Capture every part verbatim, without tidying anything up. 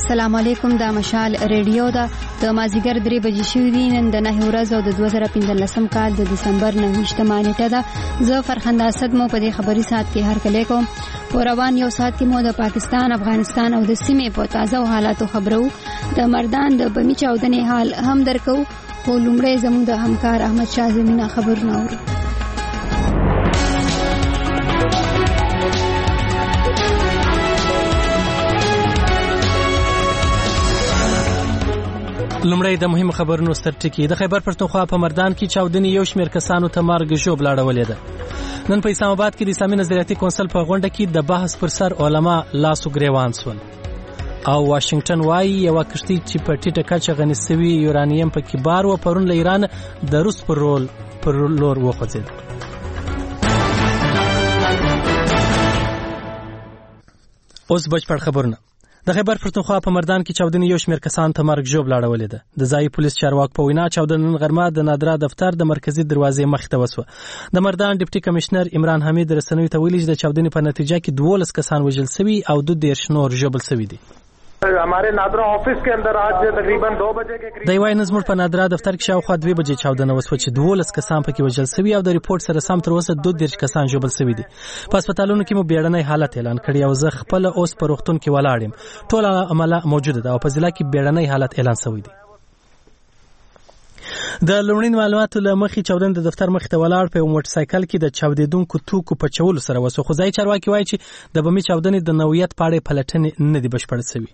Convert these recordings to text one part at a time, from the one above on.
السلام علیکم. د مشال ریډیو دا د مازیګر درې بجې شوې دي. نن د نهه ورځ او د دوه زره پنځلسم کال د دسمبر نهویشتمه نیټه ده. زه فرخنده اسد مو په دې خبري ساعت کې هرکلی کوم. په روان یو ساعت کې مو د پاکستان، افغانستان او د سیمې په تازه حالاتو خبرو. د مردان د بمی چاودنې حال هم درکو. خو لومړی زموږ د همکار احمد شاه زمینه خبرونه اورو. لومړی د مهمو خبرونو ستر ټکي. د خیبر پښتونخوا په مردان کې چاودنې یو شمېر کسانو ته مرګ ژوبله اړولې ده. نن په اسلام آباد کې د اسلامي نظریاتي کونسل په غونډه کې د بحث پر سر علما لاسو ګریوان سول. او واشنگټن وايي یوه کښتۍ چې په ټیټه کچه غني سوي یورانیم پکې بار و پرون له ایران د روس پر رول پر لور وخوځېد. اوس بشپړ خبرونه. د خیبر پښتونخوا په مردان کې چاودنې یو شمېر کسان ته مرګ ژوبله اړولې ده. د ځایي پولیس چارواکو په وینا چاودنه نن غرمه د نادرا دفتر د مرکزي دروازې مخې ته وسوه. د مردان ډیپټي کمشنر عمران حمید رسنیو ته ویلي چې د چاودنې په نتیجه کې دولس کسان وژل سوي او دوه دېرش نور ژوبل سوي دي. हमारे नादरा ऑफिस के अंदर आज तकरीबन दो बजे के करीब د وای نظم په نادرا دفتر کې شاوخوا دوه بجې چاودنه وسوه چې دولس کسان پکې وژل سوي او د ریپورت سره سم تر اوسه دوه دېرش کسان ژوبل سوي دي. په هسپتالونو کې مو بیړنی حالت اعلان کړی او زه خپل اوس په روغتون کې ولاړ یم. ټول عمله موجوده ده او په ضلع کې بیړنی حالت اعلان شوی دی. د لومړني معلوماتو له مخې چاودنه د دفتر مخې ته ولاړ په موټر سایکل کې د چاودېدونکو توکو په چولو سره وسو. خو ځایي چارواکي وایي چې د بمي چاودنې د نوعیت په اړه پلټنې نه دي بشپړې شوي.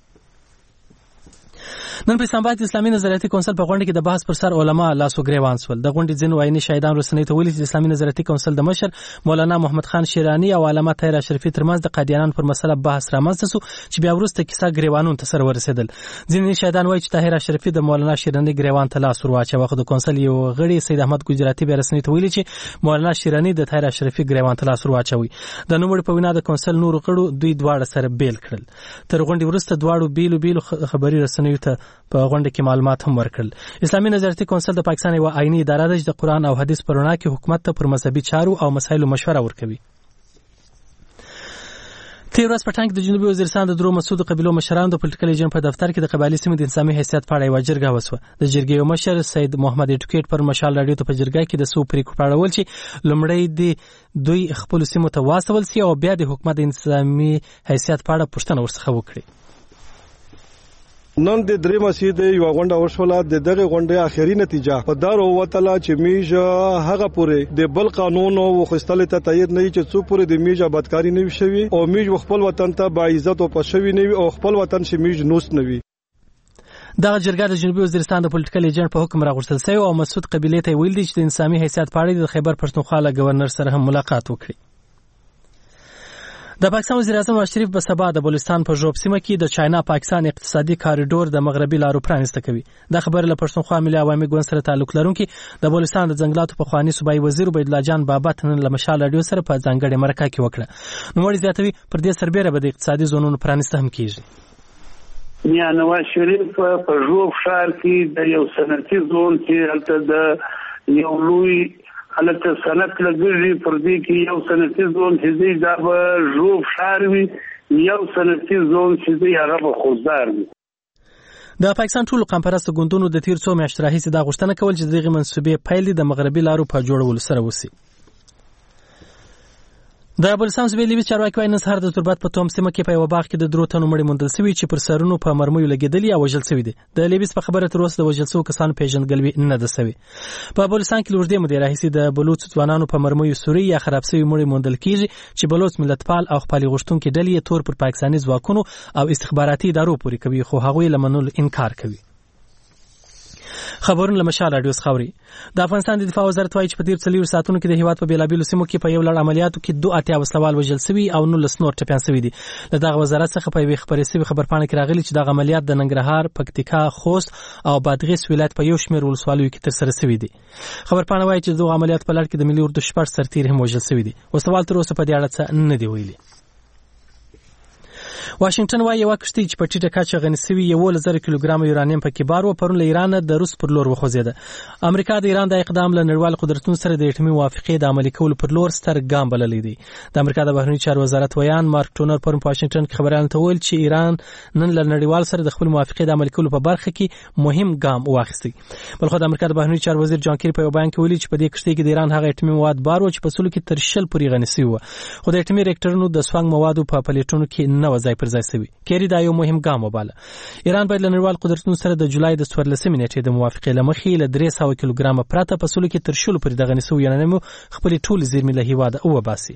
نن په اسلام آباد اسلامي نظریاتي کونسل په غونډه کې د بحث پر سر علما لاسو ګریوان سول. د غونډې ځینو عیني شاهدان رسنیو ته ویلي چې اسلامي نظریاتي کونسل د مشر مولانا محمد خان شیرانی او علامه طاهر اشرفي ترمنځ د قادیانانو پر مسله بحث رامنځته شو چې بیا وروسته کیسه ګریوانونو ته سره ورسېدل. ځینې شاهدان وایي چې طاهر اشرفي د مولانا شیرانی ګریوان ته لاس ورواچوه. خو د کونسل یو غړي سید احمد ګجراتی بیا رسنیو ته ویلي چې مولانا شیرانی د طاهر اشرفي ګریوان ته لاس ورواچوي. د نوموړي په وینا د کونسل نور غړو دوی دواړه سره بیل کړل. تر غونډې وروسته دواړو بیلو بیلو خبري رسنیو ته په غونډه کې معلومات هم ورکړل. اسلامي نظریاتي کونسل د پاکستان یو عیني اداره ده چې د قرآن او حدیث په رڼا کې حکومت ته پر مذهبي چارو او مسایلو مشوره ورکوي. تیر ورځ په ټانک د جنوبي وزیرستان د درو مسعود قبیلو مشرانو د پولیټیکل ایجنټ په دفتر کې د قبایلي سیمې د انساني حیثیت په اړه یوه جرګه وسوه. د جرګې یو مشر سید محمد اډوکیټ پر مشال راډیو ته په جرګه کې د څو پریکړو په اړه وویل چې لومړی د دوی خپلو سیمو ته واستول سي او بیا د حکومت د انساني حیثیت په اړه پوښتنه ورڅخه وکړي. نن د درې مسیدې یو غونډه وشوله. د دغه غونډې اخیری نتیجه په دارو وتله چې میج هغه پورې د بل قانون او خستل ته تایید نه چې څو پورې د میج آبادکاری نه وشوي او میج خپل وطن ته با عزت او پښوی نه وي او خپل وطن شي میج نوس نه وي. دغه جرګه د جنوبي وزیرستان د پولیټیکل ایجنټ په حکم راغوښتل شوی او مسعود قبیلې ته ویل دي چې د انساني حیثیت په اړه د خیبر پښتونخوا له گورنر سره هم ملاقات وکړي. د پاکستان وزیر اعظم نواز شریف به سبا د بلوچستان په ژوب سیمه کې د چاینا پاکستان اقتصادي کاریډور د مغربي لارو پرانیسته کوي. دا خبره له پښتونخوا ملي عوامي ګوند سره تعلق لرونکي د بلوچستان د ځنګلاتو پخواني صوبایي وزیر عبیدالله جان بابت نن له مشال راډیو سره په ځانګړې مرکه کې وکړه. نوموړي زیاتوي پر دې سربیره به د اقتصادي زونونو پرانیسته هم کیږي. یا نواز شریف په ژوب ښار کې د یو صنعتي زون چې هلته د یو لوی حالت صنعت لګړي پر دې کې یو صنعتي زون چې دا به ژوب ښار وي، یو صنعتي زون چې هغه به خوزدار وي. د پاکستان ټولو قومپرسته ګوندونو د تیر څو میاشتو راهیسې دا غوښتنه کول چې دغه منصوبې پیل د مغربي لارو په جوړولو سره وسی. د بلوچستان صوبې لیبي چارواکي وايي نن سهار د تربت په توم سیمه کې په یوه باغ کې د درو تنو مړي موندل سوي چې پر سرونو په مرمیو لګېدلي او وژل سوي دي. د لیبیس په خبره تر اوسه د وژل سوو کسانو پیژندګلوي نه ده سوې. په بلوچستان کې له اوږدې مودې راهیسې د بلوچ ځوانانو په مرمیو سوري یا خراب سوي مړي موندل کېږي چې بلوچ ملتپال او خپلې غوښتونکي ډلې یې تور پر پاکستاني ځواکونو او استخباراتي ادارو پورې کوي، خو هغوی له منلو انکار کوي. خبرونه له مشال راډیو څخه اوري. د افغانستان د دفاع وزارت وایي چې په تیر څلور ساعتونو کې د هیواد په بیلابیلو سیمو کې په یو لړ عملیاتو کې دوه اتیا وسلوال وژل سوي او نولس نور ټپیان سوي دي. له دغه وزارت څخه په یوې خبرې سوي خبرپاڼه کې راغلي چې دغه عملیات د ننګرهار، پکتیکا، خوست او بادغیس ولایت په یو شمېر ولسوالیو کې ترسره سوي دي. خبرپاڼه وایي چې دغه عملیات په لړ کې د ملي اردو شپږ سرتیري هم وژل سوي دي. وسلوال تر اوسه په دې اړه څه نه دي ویلي. واشنگټن وايي یو کشتۍ چې په ټیټه کچه غني شوی یو زر کیلوګرام یورانیم پکې بار و پرون له ایران د روس پر لور وخوځیده. امریکا د ایران د اقدام له نړیوال قدرتونو سره د اټومي موافقې د عملي کولو پر لور ستر ګام بللی دی. د امریکا د بهرنی چارو وزارت ویان مارک ټونر پرون په واشنگټن کې خبرونه ته ویل چې ایران نن له نړیوال سره د خپل موافقې د عملي کولو په برخه کې مهم ګام واخیستی. بلخو د امریکا د بهرنی چارو وزیر جان کیری په بیان کې ویلي چې په دې کشتۍ کې د ایران هغه اټومي مواد بار و چې په سلو کې تر شل پورې غني شوی و، خو د اټومي ریکټرونو د سوانګ موادو په پلیټونو کې نه وځای پر ځای شوی. کیری دا یو مهم ګام وباله. ایران باید له نړیوال قدرتونو سره د جولای د څوارلسمې نیټې د موافقې له مخې له درې سوه کیلوګرامه پرته په سلو کې تر شلو پورې د غني شویو یورانیمو خپلې ټولې زیرمې له هېواده وباسي.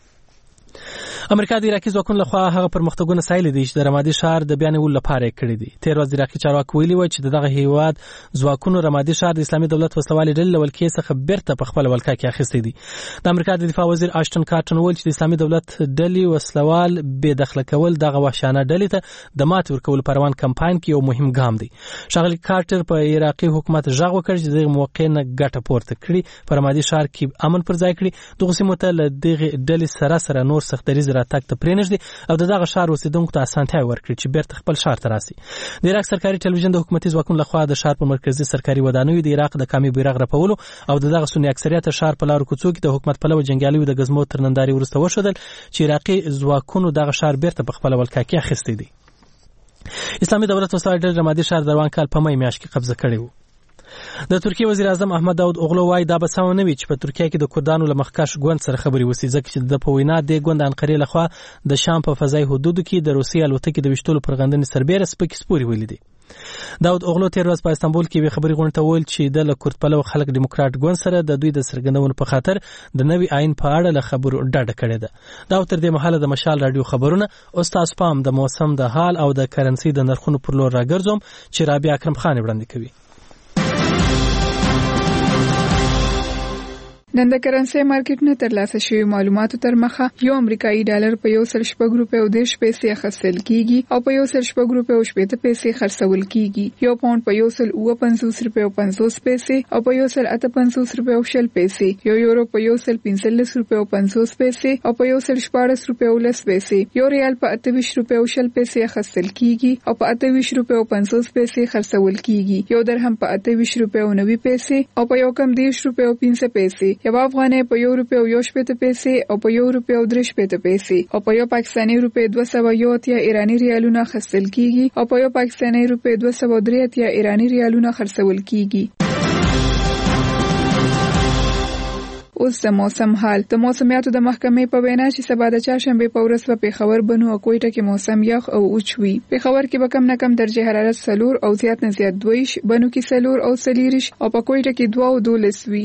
امریکا د عراقي ځواکونو لخوا هغه پرمختګونه سایلي دي چې د رمادي ښار د بیا نیولو لپاره کړی دي. تیر ورځ د عراقي چارواکو ویلي و چې دغه هیواد ځواکونو رمادي ښار د اسلامي دولت وسلوالې ډلې له ولکې څخه بیرته په خپل ولکه کې اخیستی دي. د امریکا د دفاع وزیر آشټن کارټن ویل چې د اسلامي دولت ډلې وسلوال بې دخله کول دغه وحشیانه ډلې ته د ماتې ورکولو په روان کمپاین کې یو مهم ګام دی. ښاغلي کارټر په عراقي حکومت غږ وکړ چې دغه موقع نه ګټه پورته کړي، په رمادي ښار کې امن پر ځای کړي، دغه سیمو ته له دغه ډلې سره سره نور سختدریز راتګ ته پرېنږدي او دغه ښار اوسیدونکو ته اسانتیا ورکړي چې بیرته خپل ښار ته راسي. د عراق سرکاري ټلویزیون د حکومتي ځواکونو لخوا د ښار په مرکزي سرکاري ودانیو د عراق د قومي بیرغ رپولو او دغه سنی اکثریت ښار په لارو کوڅو کې د حکومت پلوه جنګیالیو د غزمو تر نندارې وروسته وښودل چې عراقي ځواکونو دغه ښار بیرته په خپل ولکه کې اخیستی دی. اسلامي دولت وسلوال ډلې رمادي ښار د روان کال په مې میاشت کې قبضه کړی و. د ترکیه وزیر اعظم احمد داود اوغلو وايي دا به سم نه وي چې په ترکیه کې د کردانو له مخکښ ګوند سره خبرې وشي، ځکه چې د په وینا د ګوند انقرې لخوا د شام په فضایي حدودو کې د روسیې الوتکې د ویشتلو پر غندنې سربیره سپکې سپورې ویلي دي. داود اوغلو تیر ورځ په استانبول کې یوې خبري غونډې ته وویل چې د کورد پلو خلک دیموکرات ګوند سره د دوی د څرګندونو په خاطر د نوي آئین په اړه له خبرو ډډه کړې ده. دا تر دې مهاله د مشال رادیو خبرونه استاد پام د موسم د حال او د کرنسي د نرخونو پر لور راګرځوم چې رابعه اکرم خان وړاندې کوي. نن د کرنسي مارکیټ نه ترلاسه شوی معلوماتو تر مخه یو امریکایي ډالر په یو سل شپږ روپۍ او دېرش پیسې اخیستل کیږي او په یو سل شپږ روپۍ او شپېته پیسې خرڅول کیږي. یو پاوند په یو سل اوه پنځوس روپۍ او پنځوس پیسې او په یو سل اته پنځوس روپۍ او شل پیسې، یو یورو په یو سل پنځلس روپۍ او پنځوس پیسې او په یو سل شپاړس روپۍ او لس پیسې، یو ریال په اته ویشت روپۍ او شل پیسې اخیستل کیږي او په اته ویشت روپۍ او پنځوس پیسې خرڅول کیږي. یو درهم په اته ویشت روپۍ او نوي پیسې او په یو کم دېرش روپۍ او پنځه پیسې، یو افغانۍ په یو روپۍ او یو شپېته پیسې او په یو روپۍ او درې شپېته پیسې او په یو پاکستاني روپۍ دوه سوه یو اتیا ایراني ریالونه اخیستل کیږي او په یو پاکستاني روپۍ دوه سوه درې اتیا ایراني ریالونه خرڅول کیږي. اوس د موسم حال. د موسمیاتو د محکمې په وینا چې سبا د چهارشنبه په ورځ په پیښور، بنو او کوټه کې موسم یخ او اوچ وي. پیښور کې به کم نه کم درجه حرارت څلور او زیات نه زیات دویش، بنو کې څلور او څلېرویشت او په کوټه کې دوه او دولس وي.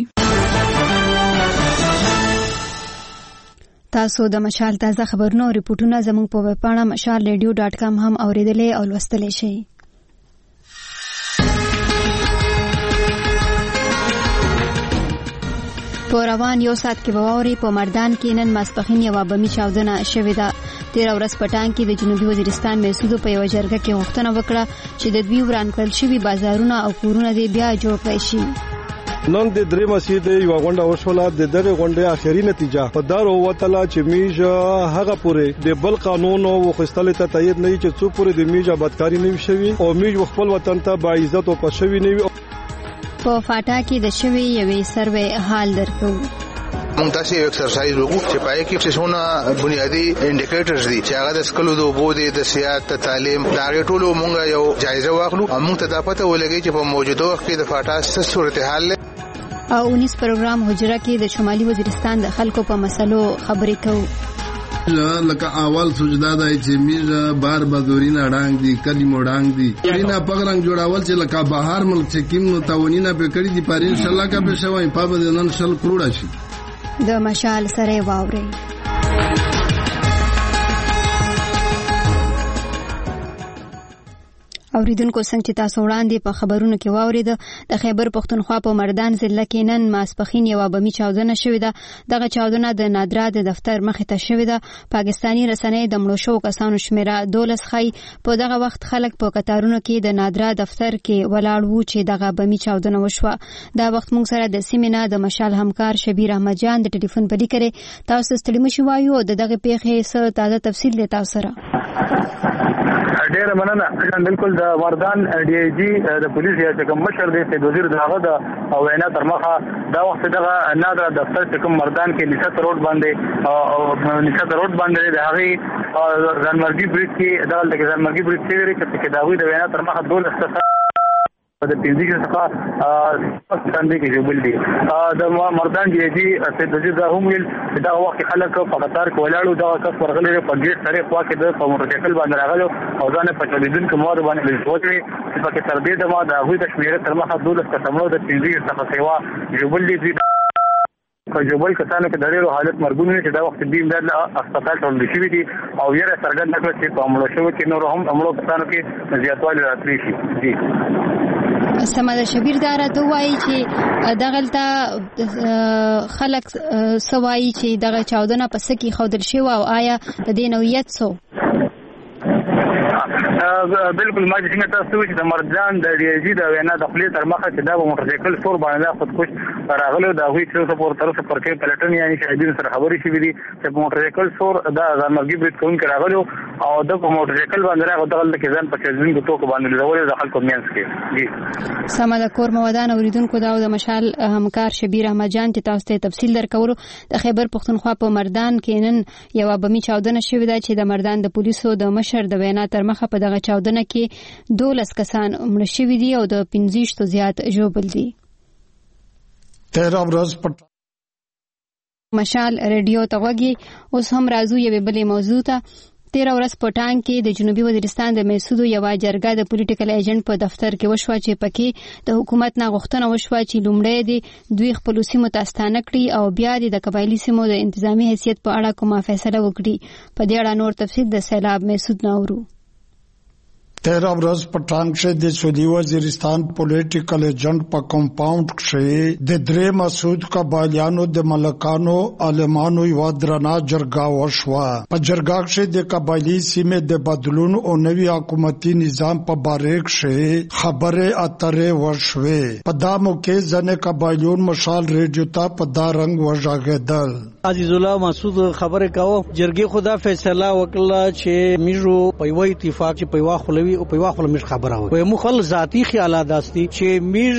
تاسو د مشال تازه خبرونه او ریپورتونه زموږ په ویب پاڼه مشال ریډیو ډاټ کام هم اوریدلای او لوستلای شئ. په روان یو ساعت کې واوري په مردان کې نن ماسپخین یو بمي چاودنه شوې ده. تیر ورځ پټان کې د جنوبي وزیرستان میسودو په یو جرګه کې غوښتنه وکړه چې د دوی وران کړل شوي بازارونه او کورونه دې بیا جوړ کړای شي. نن د درې مسیدې یو غونډه وشوله. د دغه غونډې اخیری نتیجه په دارو وتله چې میج هغه پورې د بل قانون او خستل ته تایید نه چې څو پورې د میج آبادکاری نه شوي او میج خپل وطن ته با عزت او پښوی نه وي. په فاټا کې د شوي یوې سروې حال درکو. مونږ تاسو یو ایکسرسایز وکړو چې پای کې څه بنیادی انډیکیټرز دي چې هغه د سکلو د وبو دي، د سیاست، تعلیم، دا ټول مونږ یو جایزه واخلو. مونږ ته دا پته ولګي چې په موجوده وخت کې د فاټا څه صورتحال او انیس پروګرام حجره کې د شمالي وزیرستان د خلکو په مسلو خبرې کوو. لکه اول سوچدا دی چې میرا بار بدورینا ډانګ دی کلمو ډانګ دی اینا پغرنګ جوړاول چې لکه بهر ملک چې کیم نو تاونینا به کړی دی پاره ان شاء الله کا به شوی په بده نن شل کروڑ شي. د مشال سره واوري اوریدونکو څنګه چې تاسو وړاندې په خبرونو کې واورید د خیبر پښتونخوا په مردان ضلع کې نن ماسپخین یو بمي چاودنه شوې ده. دغه چاودنه د نادرا د دفتر مخې ته شوې ده. پاکستانی رسنۍ د مړو شوو کسانو شمیره دولس خی. په دغه وخت خلک په قطارونو کې د نادرا دفتر کې ولاړ وو چې دغه بمي چاودنه وشوه. دا وخت موږ سره د سیمینار د مشال همکار شبیر احمد جان د ټلیفون په لیکره تاسو ستړي مشو وایو د دغه پیښې سره تازه تفصیل دی تاسو سره. ډېر مننه. بالکل د مردان ډي آی جي د پولیس یا کوم مشر دی چې وزیر دغه د وینا تر مخه دا وخت دغه نادر دفتر چې کوم مردان کې نشاط روډ باندې او نشاط روډ باندې د هغه ځانمرګي بریټ کې دغه د ځانمرګي بریټ چې چې دا وی د وینا تر مخه دولس کسان د پنځه څخه څنګه کې جوړ دي د مردان ډي آی جي چې د دې هم ویل دا وخت خلک په قطار کې ولاړو دا کس ورغلي په ګیټ سره خوا کې د موټرسایکل باندې راغلو او ځان په چلیدون کې مور باندې لږوځي چې په کې تر دې د ما د هغوی د شمیره تر مخه دولس کسانو د پنځه څخه سیوا جوړ دي په جوبل کسانو کې د ډېرو حالت مرګونی چې دا وخت دې د هسپتال ټول شي دي او یې سرګند نکړي چې په امړو شو کې نور هم امړو کسانو کې زیاتوالی راتلی شي. جی سماده شبیر دارا ته وایي چې دغلته خلک سوایي چې دغه چاودنه په سکی خودل شي او آیا د دې نوعیت سو بالکل ما چې څنګه تاسو چې د مردان د ډي آی جي د وینا د خپل تر مخه چې دا موټرسایکل سور باندې خودکش راغلو دا وی چې په طرف پر کې پلټن یعنی شاهدین سره خبرې شوې دي چې موټرسایکل سور دا ځانمرګي بریټ کوم کې راغلو او د موټرسایکل باندې راغلو دغه کې ځان په چزین کو توکو باندې لوري د خلکو مینس کې. جی سماده کور مودان اوریدونکو دا د مشال همکار شبیر احمد جان چې تاسو ته تفصیل درکولو د خیبر پختونخوا په مردان کې نن یو بمی چاودنه شوې ده چې د مردان د پولیسو د مشر د وینا تر مخه په دغه چاودنه کې دولس کسان مړه شوي دي او د پنځه شتو زیات ژوبل دي. تیرا ورځ پټ مشال ریډیو ته وګي اوس هم راځو یوه بلې موضوع ته. تیرا ورځ په ټانګ کې د جنوبي وزیرستان د میسودو یو جرګه د پولیټیکل ایجنټ په دفتر کې وشوه چې پکې د حکومت نه غوښتنه وشوه چې لومړی د دوی خپل سیمو ته ستانه کړي او بیا د قبایلی سیمو د انتظامی حیثیت په اړه کومه فیصله وکړي. په دې اړه نور تفصیل د سیلاب میسود نورو. تیرا ورځ په ټانګ کې د سعودي وزیرستان پولیټیکل ایجنټ په کمپاوند کې د درې مسعود قبایلیانو د ملکانو عالمانو یو درنه جرګه وشوه. په جرګه کې د قبایلی سیمې د بدلون او نوي حکومتي نظام په باره کې خبره اترې وشوه. په دا موقع ځنې قبایلیون مشال ریډیو ته په دا رنګ وژاغېدل. عزیز الله مسعود خبره کاوه جرګې خدا فیصله وکړه چې میرو په یو اتفاق چې په یو خلوي او په یو خپل مش خبره وي مو خپل ذاتی خیالات داسي چې میر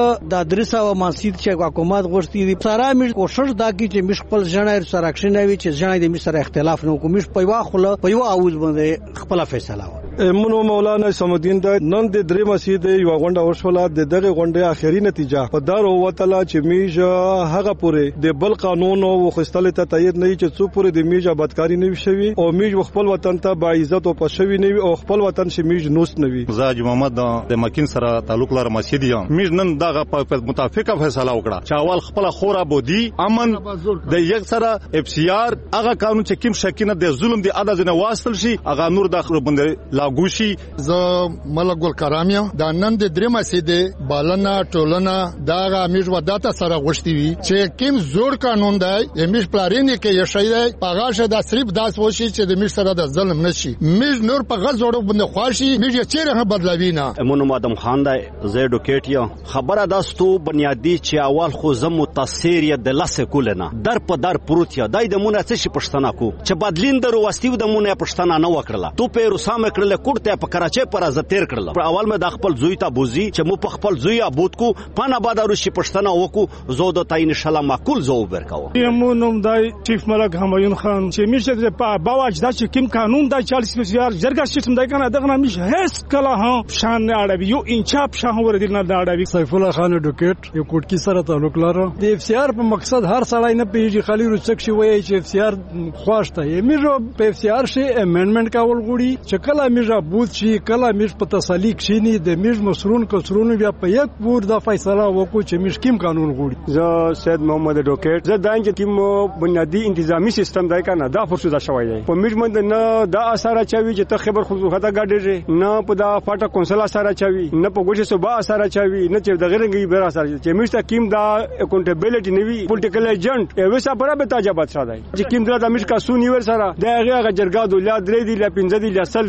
د درسه او مسجد چې حکومت غوښتي دي سره میر کوشش دا کی چې مش خپل ځنه سره اکشن وي چې ځنه د میر سره اختلاف نه کوم مش په یو خپل په یو اوز باندې خپل فیصله وي. منو مولانا سمدین د نن د درې مسجد یو غونډه وشوله. د دغه غونډې اخیری نتیجه په دارو وتله چې میج هغه پورې د بل قانون او خستل ته تایید نه چې څو پورې د میج بدکاری نه وشوي او میج خپل وطن ته با عزت او پښوی نه او خپل وطن شي میج نوست نه وي. زاج محمد د مکین سره تعلق لري مسجد یم میج نن دغه په متفقه فیصله وکړه چې اول خپل خورا بودی امن د یک سره اف سی آر هغه قانون چې کوم شکینه د ظلم دی ادا ځنه واسطل شي هغه نور د خپل باندې لاګو شي. ز ملک ګل کرامیا د نن د درې مسجد بالنا ټولنا داغه میج وداته سره غوښتي وي چې کوم زوړ قانون دی میج پلارین کې یشي دی پاغاشه د صرف داس وشي چې د میج سره د ظلم نشي میج نور په غزوړو باندې خواشي میج چیرې بدلوي نه. امونو مادم خان دی زه ډوکیټ یم خبره داستو بنیادی چې اول خو زم متاثر ی د لاسه کولنه در په در پروت یا دای د مونږ څه شي پښتنه کو چې بدلین درو واستیو د مونږه پښتنه نه وکړه تو په روسامه کړل کوړته په کراچۍ پر از تیر کړل. پر اول مې د خپل زوی ته بوزي چې مو په خپل زوی ابود کو پانا باد روشي پښتنه وکو زو د تاین شلا معقول زو ورکاو. یمونو دای چیف ملک همایون خان چې میشه په باواج دا چې کوم قانون دا چالیس بسیار جرګه سیستم دای کنه دغه میشه هیڅ کله ها شان نه اړوي یو انچاپ شاه ور دي نه اړوي. سیف الله خان ډوکیټ یو کوټ کی سره تعلق لري. د اف سی آر په مقصد هر سړی نه پیږي خالي رچک شي وایي چې اف سی آر خواشته یې میرو په اف سی آر شي امندمنت کول غوړي چې کله میرا بوت شي کله میش په تسلیق شینی د میش مسرون کسرون بیا په یک پور د فیصله وکړو چې میش کیم قانون غوړي. زه سید محمد ډوکیټ زه دانګ کیم بنیادی انتظامی سیستم دای کنه دا فرصت شوی دی په میش مند نه دا اثر چوي چې ته خبر خو خطا ګاډي نه په دا فاټه کونسل اثر چوي نه په ګوشه صبح اثر چوي نه چې د غیرنګي بیر اثر چې میش ته کیم دا اکاونټیبিলিټی نیوی پولیټیکل ایجنټ ایوه صبره به تاجبات ساده چې کیم دا د میش کا سونی ور سره دا هغه جرګه د ولادت درې دی ل پنځه دی ل اصل دی هغه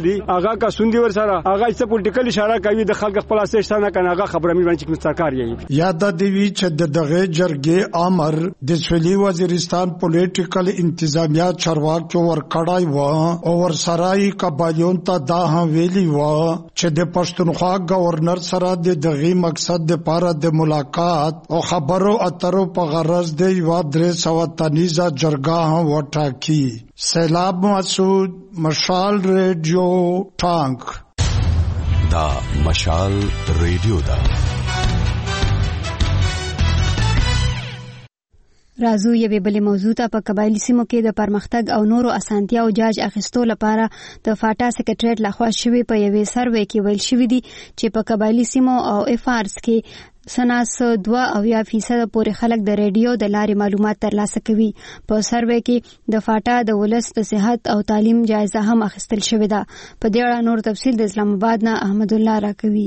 هغه کا سوندي ور سره هغه څه پولیټیکل اشاره کوي د خلک خپل اساس نه کنه هغه خبره مې باندې چې مستقر یي یاد دی چې د دغه جرګې امر د سویلي وزیرستان پولیټیکل انتظامیه چارواکو ور کړای و او ور سرای قبایلون ته دا هم ویلی و چې د پښتونخوا گورنر سره د دغه مقصد لپاره د ملاقات او خبرو اترو په غرض دی و درې سو تنیزه جرګه هم وټاکی. سیلاب مسعود، مشال ریډیو ټانک. دا مشال ریډیو دا راځو یوې بلې موضوع ته. په قبایلي سیمو کې د پرمختګ او نورو اسانتیاو جاج اخیستو لپاره د فاټا سکریټریټ لخوا شوی په یوې سروې کې ویل شوی دی چې په قبایلي سیمو او افارس کې سناس دوه اویا فیصد پورې خلک د ریډیو د لارې معلومات ترلاسه کوي. په سروې کې د فاټا د ولس د صحت او تعلیم جایزه هم اخیستل شوې ده. په دې اړه نور تفصیل د اسلام آباد نه احمد الله راکوي.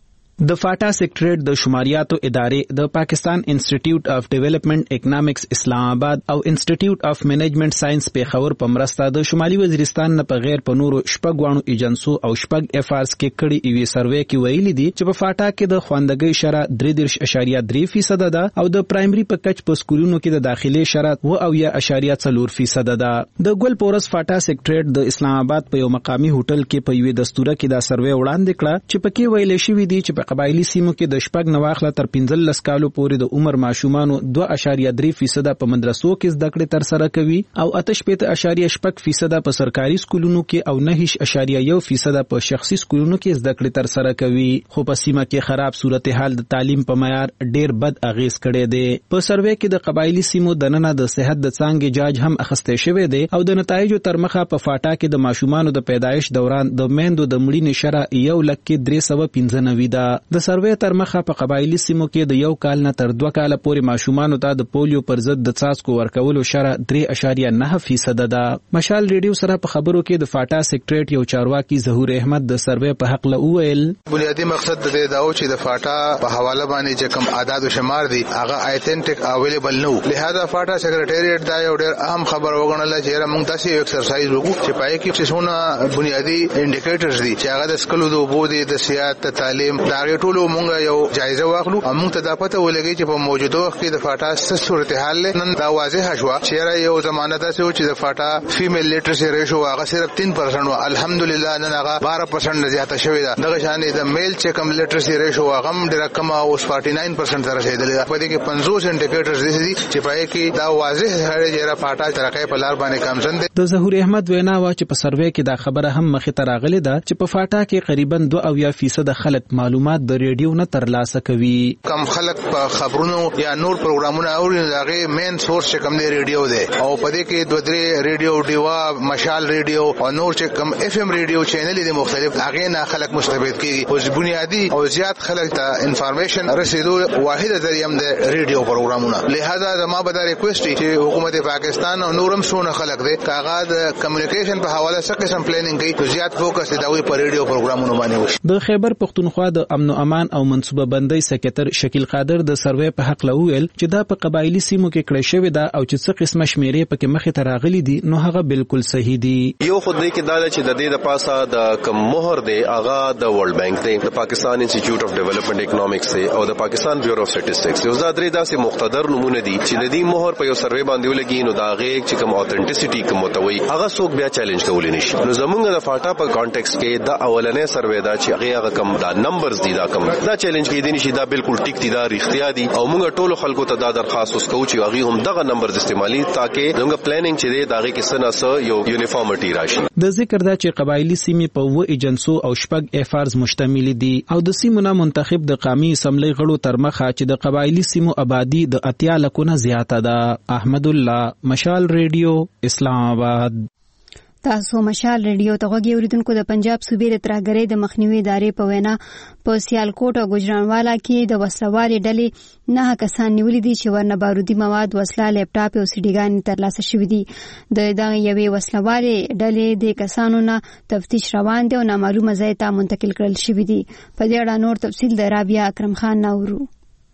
د فاټا سیکریټریټ د شماریاتو ادارې د پاکستان انسټیټیوټ اف ډیولپمنٹ اکونامکس اسلام آباد او انسټیټیوټ اف منیجمنٹ ساينس پیښور په مرسته د شمالي وزیرستان نه په غیر په نورو شپږوانو ایجنسو او شپږ افارس کې کړي ایوي سروې کې ویلي دي چې په فاټا کې د خواندګۍ شرح درې دېرش اشاریه درې فیصد ده او د پرایمري په کچ په سکولونو کې د داخلي شرح اوه اویا اشاریه څلور فیصد ده. د ګل پورس فاټا سیکریټریټ د اسلام آباد په یو مقامي هوټل کې په یوې دستوره کې دا سروې وړاندې کړه چې پکې ویل شوی دی چې قبایلی سیمو کې د شپږ نواخله تر پنځلس کالو پورې د عمر ماشومانو دوه اشاریه درې فیصد په مدرسو کې زده کړې تر سره کوي او اته شپږ اشاریه شپږ فیصد په سرکاري سکولونو کې او نه اشاریه یو فیصد په شخصي سکولونو کې زده کړې تر سره کوي. خو په سیمه کې خراب صورتحال د تعلیم په معیار ډیر بد اغیز کړی دی. په سروې کې د قبایلی سیمو د ننه د صحت د څانګې جاج هم اخیسته شوی دی او د نتایجو تر مخه په فاټا کې د ماشومانو د پیدایش دوران د میندو د مړینې شرح یو لک کې درې سوه پنځه نوي ده. د سروې تر مخه په قبایلی سیمو کې د یو کال نه تر دوه کال پورې ماشومانو ته د پولیو پر ضد د څاڅکو ورکولو شرح درې اشاریه نه فیصد ده. مشال ریډیو سره په خبرو کې د فاټا سیکریټریټ یو چارواکي ظهور احمد د سروې په حق له وویل بنیادی مقصد د دې داو چې د فاټا په حواله باندې چې کوم اعداد او شمار دي هغه ایتنټیک اویلیبل نو، لہذا فاټا سیکریټریټ دا یو ډېر اهم خبر وګڼل چې موږ تاسو یو ایکسرسایز وکړو چې پای کې څه څونه بنیادی انډیکیټرز دي چې هغه د سکلو د وبو دي د سیاست تعلیم دا ټولو موږ یو جایزه واخلو. موږ ته دا پته ولګي چې په موجوده وخت کې د فاټا څه صورتحال نن دا واضح شوه چې یو زمانه تاسو چې د فاټا فیمیل لیټرسي ریشو هغه صرف تین پرسنټ و، الحمدلله نن هغه بارہ پرسنټ زیاته شوې ده. دغه شان د میل چې کوم لیټرسي ریشو هغه هم ډېر کم او فورټي ناین پرسنټ ته رسیدلی ده. په دې کې پنځوس انډیکیټرز دي چې پای کې دا واضح ښکاري چې فاټا ترقې په لار باندې کامزن دي. د ظهور احمد وینا وا چې په سروې کې دا خبره هم مخې ته راغلې ده چې په فاټا کې قریبا دوه اویا فیصد خلک معلومات د ریډیو نه ترلاسه کوي. کم خلک په خبرونو یا نور پروګرامونه اوري دغه مین سورس چې کوم دی ریډیو دی او په دې کې دوه درې ریډیو ډیوا مشال ریډیو او نور چې کوم اف ام ریډیو چینل دي مختلف هغه نه خلک مستفید کیږي. او بنیادی او زیات خلک ته انفارمیشن رسیدو واحده ذریعہ د ریډیو پروګرامونه. لہذا زما به دا ریکوست چې حکومت پاکستان او نورم څونه خلک دي کاغه د کمیونیکیشن په حواله سره قسم پلانینګ کوي زیات فوکس دی دوی په ریډیو پروګرامونو باندې وشي. د خیبر پختونخوا د امن او امان او منصوبه بندۍ سکرټر شکیل قادر د سروې په حق لویل چې دا په قبایلی سیمو کې کړی شوی دا او چې څه قسمه شمیرې پکې مخې ته راغلي دي نو هغه بالکل صحیح دي. یو خو دې کې دا چې د دې د پاسه د کم مهر دی هغه د ورلد بانک دی، د پاکستان انسټیټیوټ اف ډیولپمنٹ اکونامکس دی او د پاکستان بیورو اف سټیټسټکس. یو ځا درې داسې مقتدر نمونه دي چې د دې مهر په یو سروې باندې ولګي نو دا هغه چې کوم اوتنټیسټی کوم متوي هغه څوک بیا چیلنج کولی نشي. نو زمونږ د فاټا په کانټیکس کې دا اولنې سروې دا چې هغه کم دا نمبرز دي دا کم دا چیلنج کې دي نشي دا بالکل ټیک دي دا اختیار دي او موږ ټولو خلکو ته دا درخواست وکړو چې هغه هم دغه نمبر استعمالي تاکي موږ پلانینګ چې دی داغه کې سنا سره یو یونیفارمټی راشي. د ذکر دا چې قبایلی سیمې په و ایجنسو او شپږ افارز مشتمل دي او د سیمو نه منتخب د قومي اسمبلی غړو تر مخه چې د قبایلی سیمو آبادی د اتیا لکونه زیاته ده. احمد الله، مشال ریډیو، اسلام آباد. تاسو مشال ریډیو ته غوږی اوریدونکو. د پنجاب صوبې د ترهګرۍ د مخنیوي ادارې په وینا په سیالکوټ او ګوجرانوالا کې د وسلوالې ډلې نه کسان نیولي دي چې ورنه بارودي مواد، وسله، لیپټاپ او سیډیګانې ترلاسه شوي دي. د دغه یوې وسلوالې ډلې د کسانو نه تفتیش روان دی او نامعلومه ځای ته منتقل کړل شوي دي. په دې اړه نور تفصیل د رابعه اکرم خان ناورو.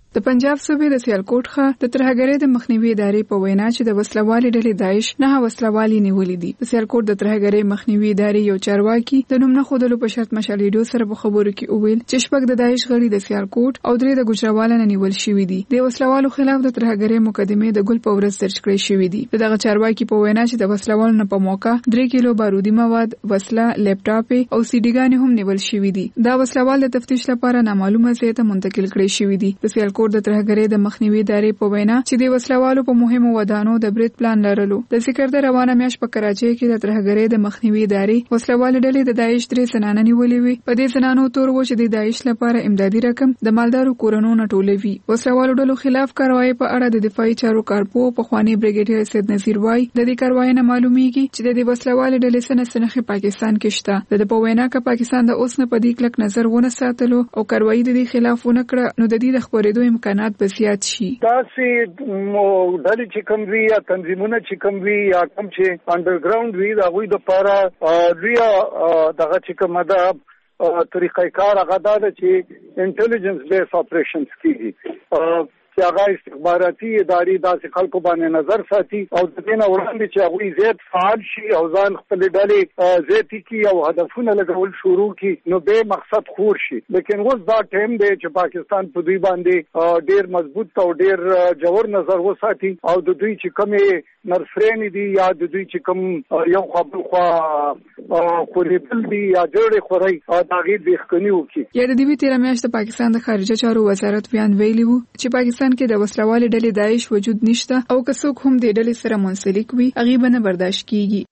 د پنجاب صوبې د سیالکوټ ښار د ترهګرۍ د مخنیوي ادارې په وینا چې د وسلوالې ډلې داعش نه وسلوالي نیولې دي. د سیالکوټ د ترهګرۍ مخنیوي ادارې یو چارواکي د نوم نه خودلو په شرط مشال ریډیو سره په خبرو کې وویل چې شپږ د داعش غړي د سیالکوټ او درې د ګجراوال نه نیول شوي دي. د وسلوالو خلاف د ترهګرۍ مقدمې د ګل په ورځ درج کړې شوې دي. دغه چارواکي په وینا چې د وسلوالو نه په موقع درې کیلو بارودي مواد، وسله، لیپټاپ او سیډیګانې هم نیول شوي دي. دا وسلوال د تفتیش لپاره نامعلومه ځای ته منتقل کړي شوي دي. د سیالکوټ د ترهګرۍ د مخنیوي ادارې په وینا چې د وسلوالو په مهمو ودانو د برید پلان لرلو. د ذکر د روانه میاشت په کراچۍ کې د ترهګرۍ د مخنیوي ادارې وسلوالې ډلې د داعش درې زنانه نیولې وي. په دې زنانو تور و چې د داعش لپاره امدادي رقم د مالدارو کورونو نه ټولوي. وسلوالو ډلو خلاف کاروایی په اړه د دفاعي چارو کارپو پخوانی بریګیډیر سید نذیر وای د دې کاروایی نه معلومیږي چې د دې وسلوالې ډلې سره سنخي پاکستان کې شته. د په وینا کې پاکستان د اوس نه په دې کلک نظر ونه ساتلو او کاروایی د دې خلاف ونه کړه نو د دې د خبرېدو امکانات به زیات شي. دا چې ډلې چې کوم وی یا تنظیمونه چې کوم وی یا کوم چې انډرګراوند وی دا غوي د پاره لوی دغه چې کوم دا طریقې کار هغه دا چې انټيليجنس بیس اپریشنز کیږي چې هغه استخباراتي ادارې داسې خلکو باندې نظر ساتي او د دې نه وړاندې چې هغوی زیات فعال شي او ځان خپلې ډلې زیاتې کړي او هدفونه لګول شروع کړي نو به مقصد خور شي. لیکن اوس دا ټایم دی چې پاکستان په دوی باندې ډېر مضبوط او ډېر جوړ نظر وساتي او د دوی چې کومې نرسرینې دي یا د دوی چې کوم یو خوا بل خوا خوریدل دي یا جوړې خوري د هغې بېخکني وکړي. یا د دې تېره میاشت د پاکستان د خارجه چارو وزارت بیان ویلي وو چې پاکستان کې د وسلوالې ډلې داعش وجود نشته او که څوک هم د ډلې سره منسلک وي هغه به نه برداشت کیږي.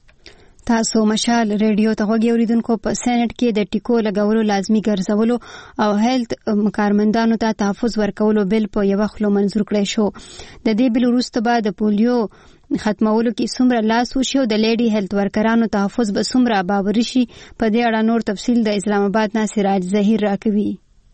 تاسو مشال ریډیو ته غوږی اوریدونکو په سېنات کې د ټیکو لګولو لازمی ګرځولو او هیلث کارمندانو ته تحفظ ورکولو بل په یو خلو منزور کړی شو. د دې بل وروسته بعد د پولیو ختمولو کې څومره لاس وشي او د لیډي هیلث ورکرانو تحفظ به څومره باوري شي په دې اړه نور تفصیل د اسلام آباد نه سراج ظهیر راکوي.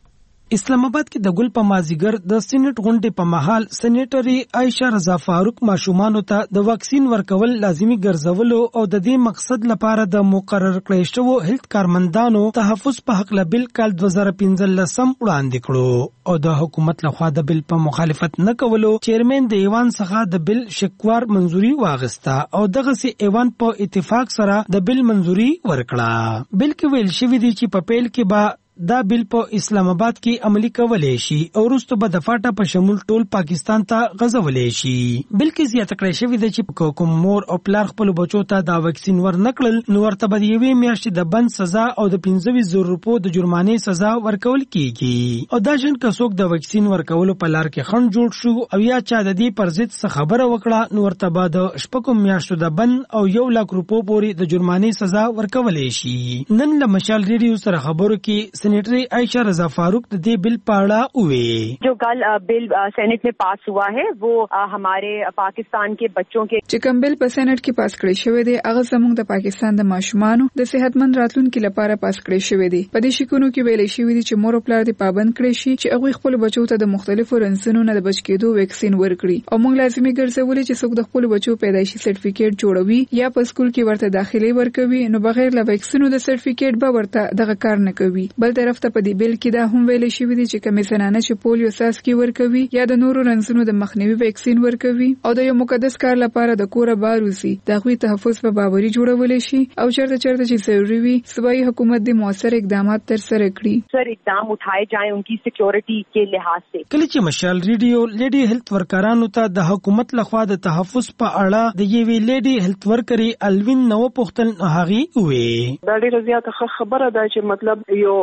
اسلام آباد کې د ګل په مازیګر د سېنات غونډې په مهال سېنیټري عائشہ رضا فاروق ماشومانو ته د واکسین ورکول لازمی ګرځولو او د دې مقصد لپاره د مقرر کړی شوی هیلث کارمندانو تحفظ په حق له بل کال دوه زره پنځلس سم وړاندې کړو او د حکومت لخوا د بل په مخالفت نه کولو چیرمن د ایوان څخه د بل شکوار منزوري واغستا او دغه سي ایوان په اتفاق سره د بل منزوري ورکړه. بلکې ویل شوی دی چې په پیل کې با دا بل په اسلام آباد کې عملی کولای شي او وروسته به د فاټا په شمول ټول پاکستان ته غځولای شي. بلکې زیاته کړی شوی دی چې کوم مور او پلار خپل بچو ته دا واکسین ورنکړل نو ورته به یوې میاشتې د بند سزا او د پنځه زره روپو د جرمانې سزا ورکول کیږي. او دا جن کڅوک د واکسین ورکولو په لار کې خنډ جوړ شو او یا چا د دې پر ضد څه خبره وکړه نو ورته به د شپږو میاشتو د بند او یو لک روپو پورې د جرمانې سزا ورکولای شي. نن له مشال ریډیو سره خبرو کې سېنیټري عائشہ رضا فاروق د دې بل پاړه ہوئے جو کل بل سینٹ میں پاس ہوا ہے وہ ہمارے پاکستان کے بچوں کے چې کوم بل په سېنات کې پاس کړی شوی دی هغه زموږ د پاکستان د ماشومانو د صحتمند راتلونکو لپاره پاس کړی شوی دی. په دې شکونو کې ویل شوی دی چې مور او پلار دې پابند کړی شي چې هغه خپل بچو ته د مختلفو رنځونو نه د بچ کېدو ویکسین ورکړي او موږ لازمي ګرځولې چې څوک د خپل بچو پیدایشي سرټیفیکیټ جوړوي یا په سکول کې ورته داخلي ورکوي نو بغیر له ویکسینو د سرټیفیکیټ به ورته دغه کار نه کوي. بل طرف ته په دې بل کې دا هم ویل شوی دی چې کومې زنانه چې پولیو ساسکي ورکوي یا د نورو رنځونو د مخنیوي ویکسین ورکوي او د یو مقدس کار لپاره د کوره بار وسی د غوي تحفظ په باوري جوړول شي او چرته چرته چې ضروري وي صوبایي حکومت د موثر اقدامات تر سره کړي. سر اقدام اٹھائے جائیں ان کی سکیورٹی کے لحاظ سے. کله چې مشال ریډیو لیډي هیلث ورکرانو ته د حکومت لخوا د تحفظ په اړه د یوې لیډي هیلث ورکري الوین نو پختل هغي وې دا ډیره زیاته خبره ده چې مطلب یو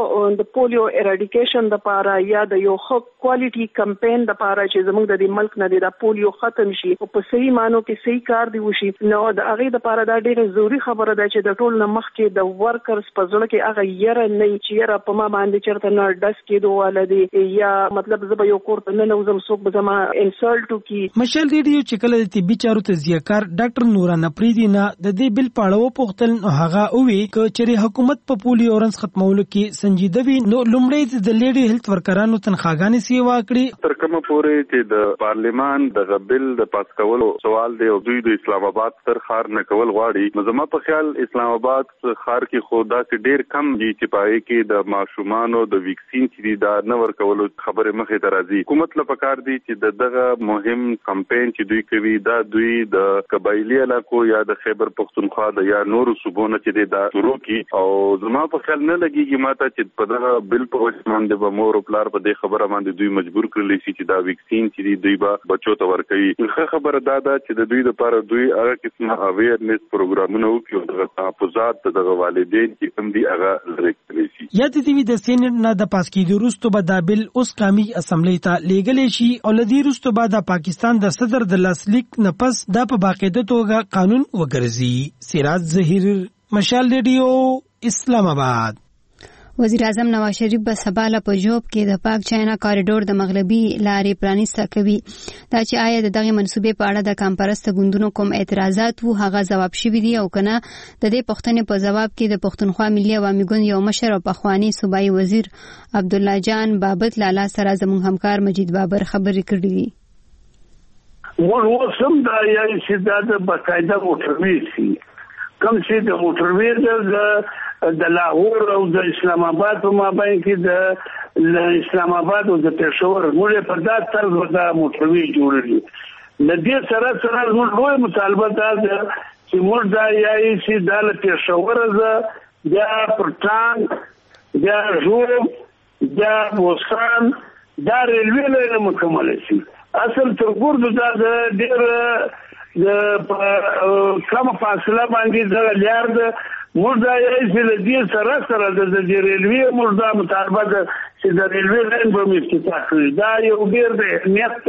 د پولیو ایراډیکیشن د پاره یا د یو خو کوالټي کمپاین د پاره چې زموږ د ملک نه د پولیو ختم شي او په صحیح مانو کې صحیح کار دی وشي نو د هغه د پاره دا ډیره ضروری خبره ده چې د ټول نمخ کې د ورکرز په ځړ کې هغه یره نه چې یره په ما باندې چرته نه ډس کېدو ولدي یا مطلب زه به یو کور ته نه نوزم څوک به زما انسلټ کی. مشال ریډیو چې کله د طبي چارو تزیهکار ډاکټر نورانه پریدینا د دې بل پاړو پختل هغه وی ک چې حکومت په پولیو اورنس ختمولو کې سنجیده وي نو لومړی د لیډي هیلث ورکرانو تنخواګانې سیوا کړي. تر کومه پورې چې د پارلیمان د بل د پاس کولو سوال دی او دوی د اسلام آباد تر خار نه کول غواړي، نو زما په خیال اسلام آباد خار کې خو دا ډیر کم دي چې پای کې د ماشومانو د ویکسین چې دا نه ورکولو خبره مخې ته راځي. حکومت له پکار دي چې دغه مهم کمپاین چې دوی کوي دا دوی د قبایلی علاقو یا د خیبر پختونخوا د یا نورو صوبونو چې دا شروع کی او زما په خیال نه لګيږي ماته چې په دغه بل په وجه باندې به مور او پلار په دې خبره باندې دوی مجبور کړل شي چې دا ویکسین چې دوی به بچو ته ورکړي. ښه خبره دا ده چې د دوی لپاره دوی هغه قسمه اویرنس پروګرامونه وکړي او د تحفظات دغه والدین چې کوم دي هغه لري شي. یا د دې د سینټ نه د پاس کېدو وروسته به دا بل اوس قومي اسمبلی ته لیږل شي او لدی وروسته به د پاکستان د صدر د لاسلیک نه پس دا په باقاعده توګه قانون وګرځي. سراج ظهیر، مشال ریډیو، اسلام آباد. وزیر اعظم نواز شریف به سبا له په جوب کې د پاک چاینا کاریډور د مغربي لارې پرانیسته کوي. دا چې آیا د دغه منصوبې په اړه د کمپرست ګوندونو کوم اعتراضات وو هغه ځواب شوي دي او کنه د دې پوښتنې په ځواب کې د پښتونخوا ملي عوامي ګوند یو مشر او پخوانی صوبایي وزیر عبدالله جان بابت لالا سره زموږ همکار مجید بابر خبرې کړې دي. موږ وسم دا یای چې دا د باقاعده موټروي سي کوم چې د موټروي د د لاهور او د اسلام آباد په مابین کې د اسلام آباد او د پېښور موږ په داسې طرز د موټروي جوړوي. د دې سره سره موږ لوی مطالبه ده چې موږ دا یای چې د پېښور ز د پرټان د جوړ د بوسان دا ریلوی لاره مکمل شي. اصل تر ګورد دا د ډېر د کومه فاصله باندې د لیار د موږ دا یې چې د دې سره سره د دې ریلوی موږ دا مطالبه ده چې د ریلوی لاین په افتتاح کړي. دا یو ډېر د اهمیت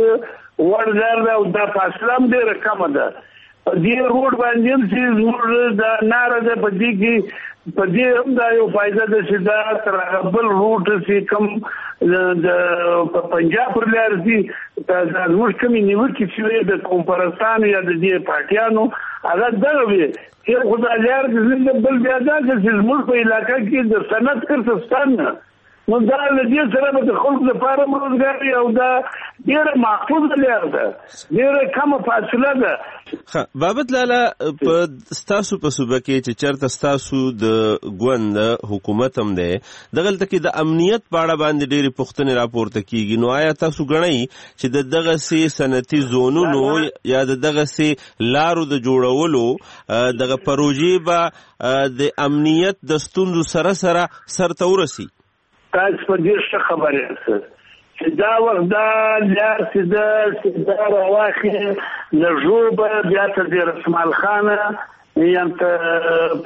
وړ ده او دا فاصله هم ډېره کمه ده. په دې روډ باندې چې موږ دا ناره ده په دې کې په دې هم دا یو فائدہ ده چې دا تر بل روټ چې کوم د پنجاب پر لار دي دا موږ کومې نیوکې چې د کومپرستانو یا د دې پارټیانو هغه دا وي چې خدای لار د بل بیا دا چې موږ په علاقې کې د صنعت کړستان نو دا د دې سره د خلکو لپاره روزګار او دا ډېر محفوظ لار ده، ډېر کم فاصله ده. بابت لالا په ستاسو په صوبه کې چې چرته ستاسو د ګوند حکومت هم ده دغلته کې د امنیت په اړه باندې ډېرې پوښتنې راپورته کیږي، نو آیا تاسو ګڼئ چې د دغه سي صنعتي زونونو یا د دغه سي لارو د جوړولو دغه پروژې به د امنیت د ستونزو سره سره سرته ورسي؟ تاسو په دې څه خبره یاست چې دا وخت دا لار چې دا چې دا راواخې له جوبه بیا ته د رسمال خانه یا ته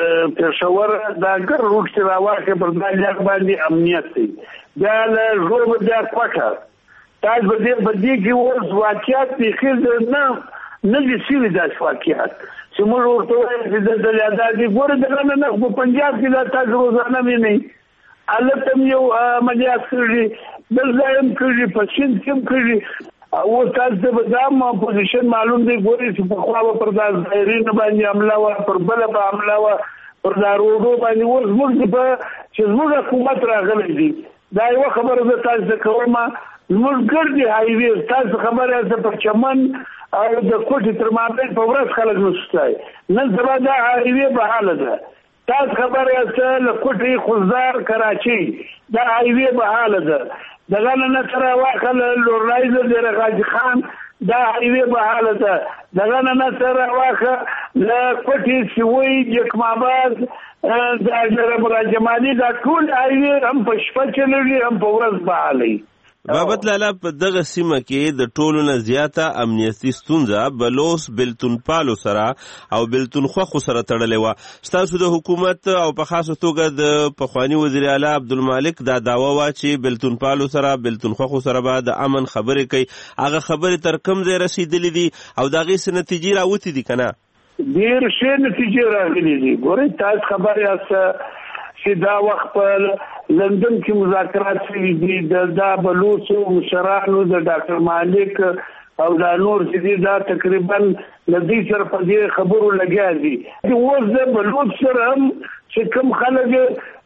پېښور دا ګر روټ چې راواخې پر دا لار باندې امنیت دی. بیا له جوبه بیا کوټه تاسو په دې په دې کې اوس واقعیت بېخي نه نه دي سوي داسې واقعیت چې موږ ورته وایو چې دلته دا دي ګوره دغه نه په پنجاب کې دا تاسو روزانه وینئ البته یو عملیات کړي بل ځای هم کړي په سیند کې هم کړي او تاسو به دا ما پوزیشن معلوم دی ګوري چې په خوا پر دا ظاهرین باندې حمله وه پر بله به حمله وه پر دا روډو باندې اوس موږ په چې زموږ حکومت راغلی دی دا یوه خبره زه تاسو ته کوم زموږ ګردي هایوې تاسو خبره یاست پر چمن او د کوټې تر مابین په ورځ خلک نشته نن سبا دا هایوې بحاله ده. تاسو خبر یاست له کوټې خوزدار کراچي دا هایوې بحاله ده. دغه نه سره واخل لورایزر د غاجي خان دا هایوې بحاله ده. دغه نه سره واخل له کوټې سوي جکماباد د جرب راجمالي دا ټول هایوې هم په شپه چلوي هم په ورځ بحالي. بابت لالا په دغه سیمه کې د ټولو نه زیاته امنیتي ستونزه بلوس بلتون پالو سره او بلتون خوخو سره تړلې وه. ستاسو د حکومت او په خاصه توګه د پخواني وزیر اعلی عبدالمالک دا دعوه وه چې بلتون پالو سره بلتون خوخو سره به د امن خبرې کوي. هغه خبرې تر کوم ځای رسېدلې دي او د هغې څه نتیجې راوتې دي که نه؟ ډېر ښې نتیجې راغلې دي. ګورئ تاسو خبر یاست چې دا وخت په لندن کې مذاکرات شوي دي د دا بلوچو مشرانو د ډاکټر مالک او دا نور چې دي دا تقریبا له دې سره په دې خبرو لګیا دي. اوس د بلوچ سره هم چې کوم خلک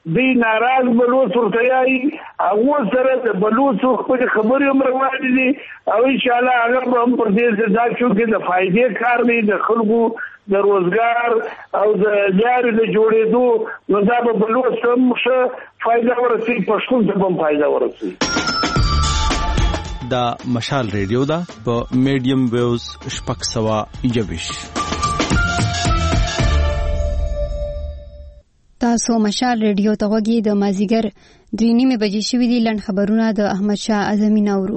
دی ناراض بلوڅ ورته یایي هغو سره د بلوڅو خپلې خبرې هم روانې دي او انشاءالله هغه به هم پر دې دا چونکې د فایدې کار دی د خلکو د روزګار او د لارې د جوړېدو نو دا به بلوڅ هم ښه فایده ورسوي پښتون ته به هم فایده ورسوي. دا مشال ریډیو ده په میډیم ویوز شپږ سوه یوویشت. تاسو مشال ریډیو ته غوږی د مازیګر درې نیمې بجې شوې دي. لنډ خبرونه د احمد شاه اعظمي نورو.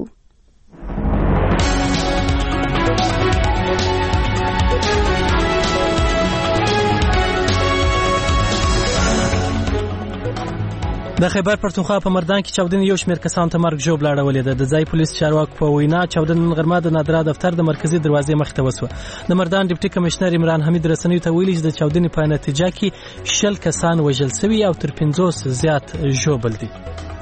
د خیبر پښتونخوا په مردان کې چاودنې یو شمېر کسانو ته مرګ ژوبله اړولې ده. د ځای پولیس چارواکو په وینا چاودنه نن غرمه د نادرا دفتر د مرکزي دروازې مخې ته وسوه. د مردان ډیپټي کمشنر عمران حمید رسنیو ته ویلي چې د چاودنې په نتیجه کې شل کسان وژل شوي او تر پنځوس زیات ژوبل دي.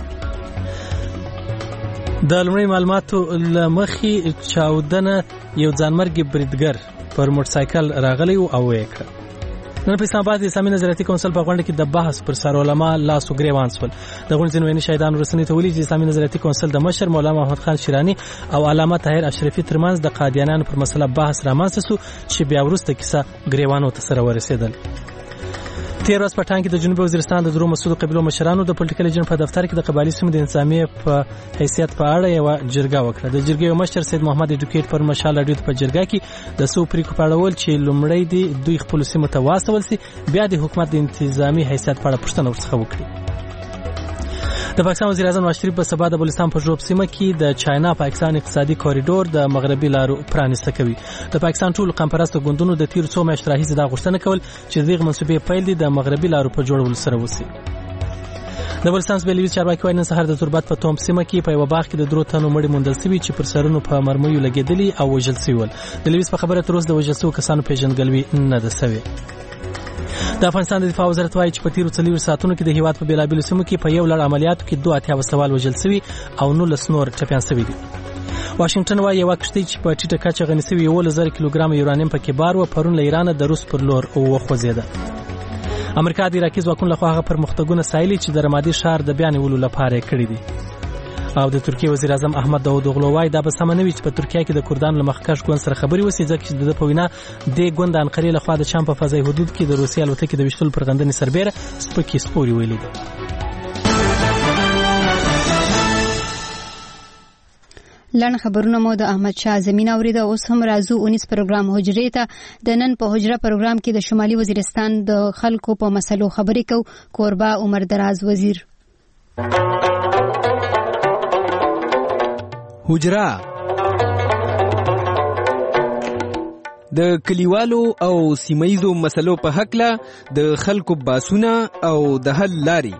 د لومړي معلوماتو له مخې چاودنه یو ځانمرګي بریدګر پر موټرسایکل راغلی او ویې کړه. نن په اسلام آباد د اسلامي نظریاتي کونسل په غونډه کې د بحث پر سر علما لاس و ګریوان شول. د غونډې ځینې ویني شهیدانو رسنیو ته ویلي چې اسلامي نظریاتي کونسل د مشر مولانا محمد خان شیرانی او علامه طاهر اشرفي ترمنځ د قادیانانو پر مسله بحث رامنځته شو چې بیا وروسته کیسه ګریوانو ته سره ورسېدل. تیر ورځ په ټانګ کې د جنوبي وزیرستان د درو مسعود قبیلو مشرانو د پولیټیکل ایجنټ په دفتر کې د قبایلي سیمو د انتظامیې په حیثیت په اړه یو جرګه وکړه. د جرګې یو مشر سید محمد اډوکیټ پر مشال راډیو په جرګه کې د سو پریکو په اړه ول چې لومړی دی دوی خپل سیمو ته واستول سي بیا د حکومت د انتظامی حیثیت په اړه پوښتنه ورڅخه وکړي. د پاکستان وزیر اعظم نواز شریف په سبا د بلوچستان په جوب سیمه کې د چاینا پاکستان اقتصادي کوریډور د مغربي لارو پرانیسته کوي. د پاکستان ټول قمپرست غوندونو د تیر څو میاشتو راهیسې دا غوښتنه کول چې دغه منسوبې پیل دي د مغربي لارو په جوړولو سره وسی. د بلوچستان صوبې چارواکي وايي نن سهار د تربت په توم سیمه کې په یو باغ کې د درو تنو مړي موندل شوي چې پر سرونو په مرمیو لګېدلي او وژل شوي ول. د لویس په خبره تر اوسه د وژل شوو کسانو پیژندګلوي نه ده شوې. د افغانستان د دفاع وزارت وايي چې په تیرو څلور ساعتونو کې د هیواد په بیلابیلو سیمو کې په یو لړ عملیاتو کې دوه اتیا وسوال وژل شوي او نولس نور ټپیان شوي دي. واشنگټن وايي یو کشتۍ چې په ټیټه کچه غني شوي یولس زره کیلوګرام یورانیم پکې بار و پرون له ایران د روس پر لور وخوځېده. امریکا د عراقي ځواکونو لخوا هغه پرمختګونه سایلي چې د رمادي ښار د بیا نیولو لپاره یې کړي دي. او د ترکیه وزیر اعظم احمد داوودوغلو وايي دا به سم نه وي چې په ترکیه کې د کردانو له مخکښ ګوند سره خبرې وشي ځکه چې د په وینا د ګوند انقرې لخوا د شام په فضایي حدود کې د روسیې الوتکې د وشتلو پر غندنې سربېره سپکې سپورې ویلي دي. لن خبرونه مو د احمد شاه زمين اوریده. اوس هم راځو اونیس پروګرام حجرې ته. د نن په حجره پروګرام کې د شمالي وزیرستان د خلکو په مسلو خبرې کو. کوربه عمر دراز وزیر. حجره د کلیوالو او سیمایزو مسلو په حق له د خلکو باسونه او د حل لاري.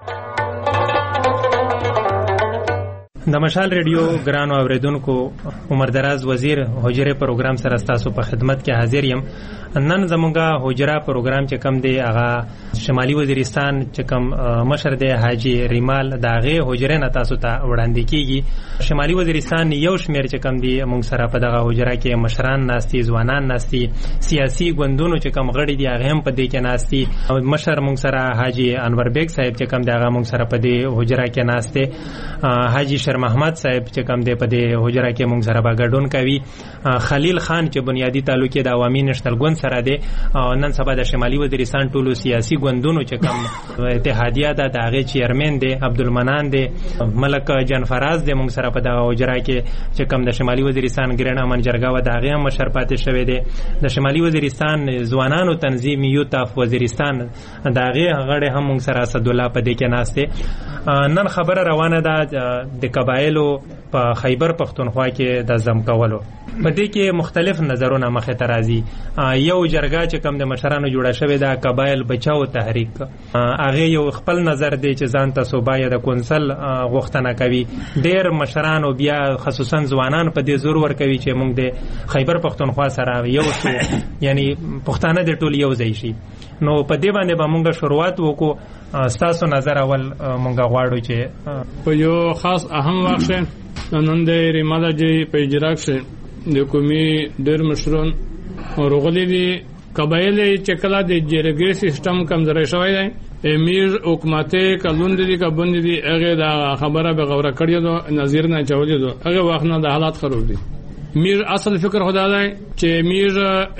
د مشال ریډیو ګرانو اوریدونکو عمر دراز وزیر حجره پروګرام سره تاسو په خدمت کې حاضر یم. نن زمونږه حجره پروګرام چې کم دی هغه شمالي وزیرستان چې کم مشر دی حاجی ریمال داغه حجره نه تاسو ته وړاندې کیږي. شمالي وزیرستان یو شمیر چې کم دی مونږ سره په دغه حجره کې مشران ناستي ځوانان ناستي سیاسي ګوندونو چې کم غړي دی هغه هم په دې کې ناستي. مشر مونږ سره حاجی انور بیگ صاحب چې کم دی هغه مونږ سره په دې حجره کې ناسته. حاجی شر محمد صاحب چې کم دی په دې حجره کې مونږ سره باګډون کوي. خلیل خان چې بنیادی تعلق د عوامي نشنل ګوند سره دی. نن سبا د شمالي وزیرستان ټولو سیاسي ګوندونو چې کم اتحادیه ده د هغې چیرمن دی عبدالمنان دی. ملک جان فراز دی مونږ سره په دغه حجره کې چې کم د شمالي وزیرستان ګرین امن جرګه و د هغې هم مشر پاتې شوی دی. د شمالي وزیرستان ځوانانو تنظیم یوت اف وزیرستان د هغې غړی هم مونږ سره اسدالله په دې کې ناست دی. نن خبره روانه ده د قبایلو په خیبر پښتونخوا کې د ضم کولو. په دې کې مختلف نظرونه مخې ته راځي. یو جرګه چې کم د مشرانو جوړه شوې ده قبایل بچاو تحریک، هغه یو خپل نظر دی چې ځان ته صوبه یا د کونسل غوښتنه کوي. ډېر مشران او بیا خصوصا ځوانان په دې زور ورکوي چې موږ د خیبر پښتونخوا سره یو شو، یعنی پښتانه د ټول یو ځای شي. نو په دې باندې به موږ شروعات وکړو. ستاسو نظر اول موږ غواړو چې په یو خاص اهم واقع نن د ریمالا جی په اجراک سره د قومي ډېر مشران ورغلي دي. قبایل چې کله د جرګې سیستم کمزوري شوی دی امیر حکومتي کلون دي کا بند دي هغه دا خبره به غوړه کړی دو نظیر نه چولې دو هغه وخت نه د حالات خراب دي. میر اصل فکر خدا دی چې میر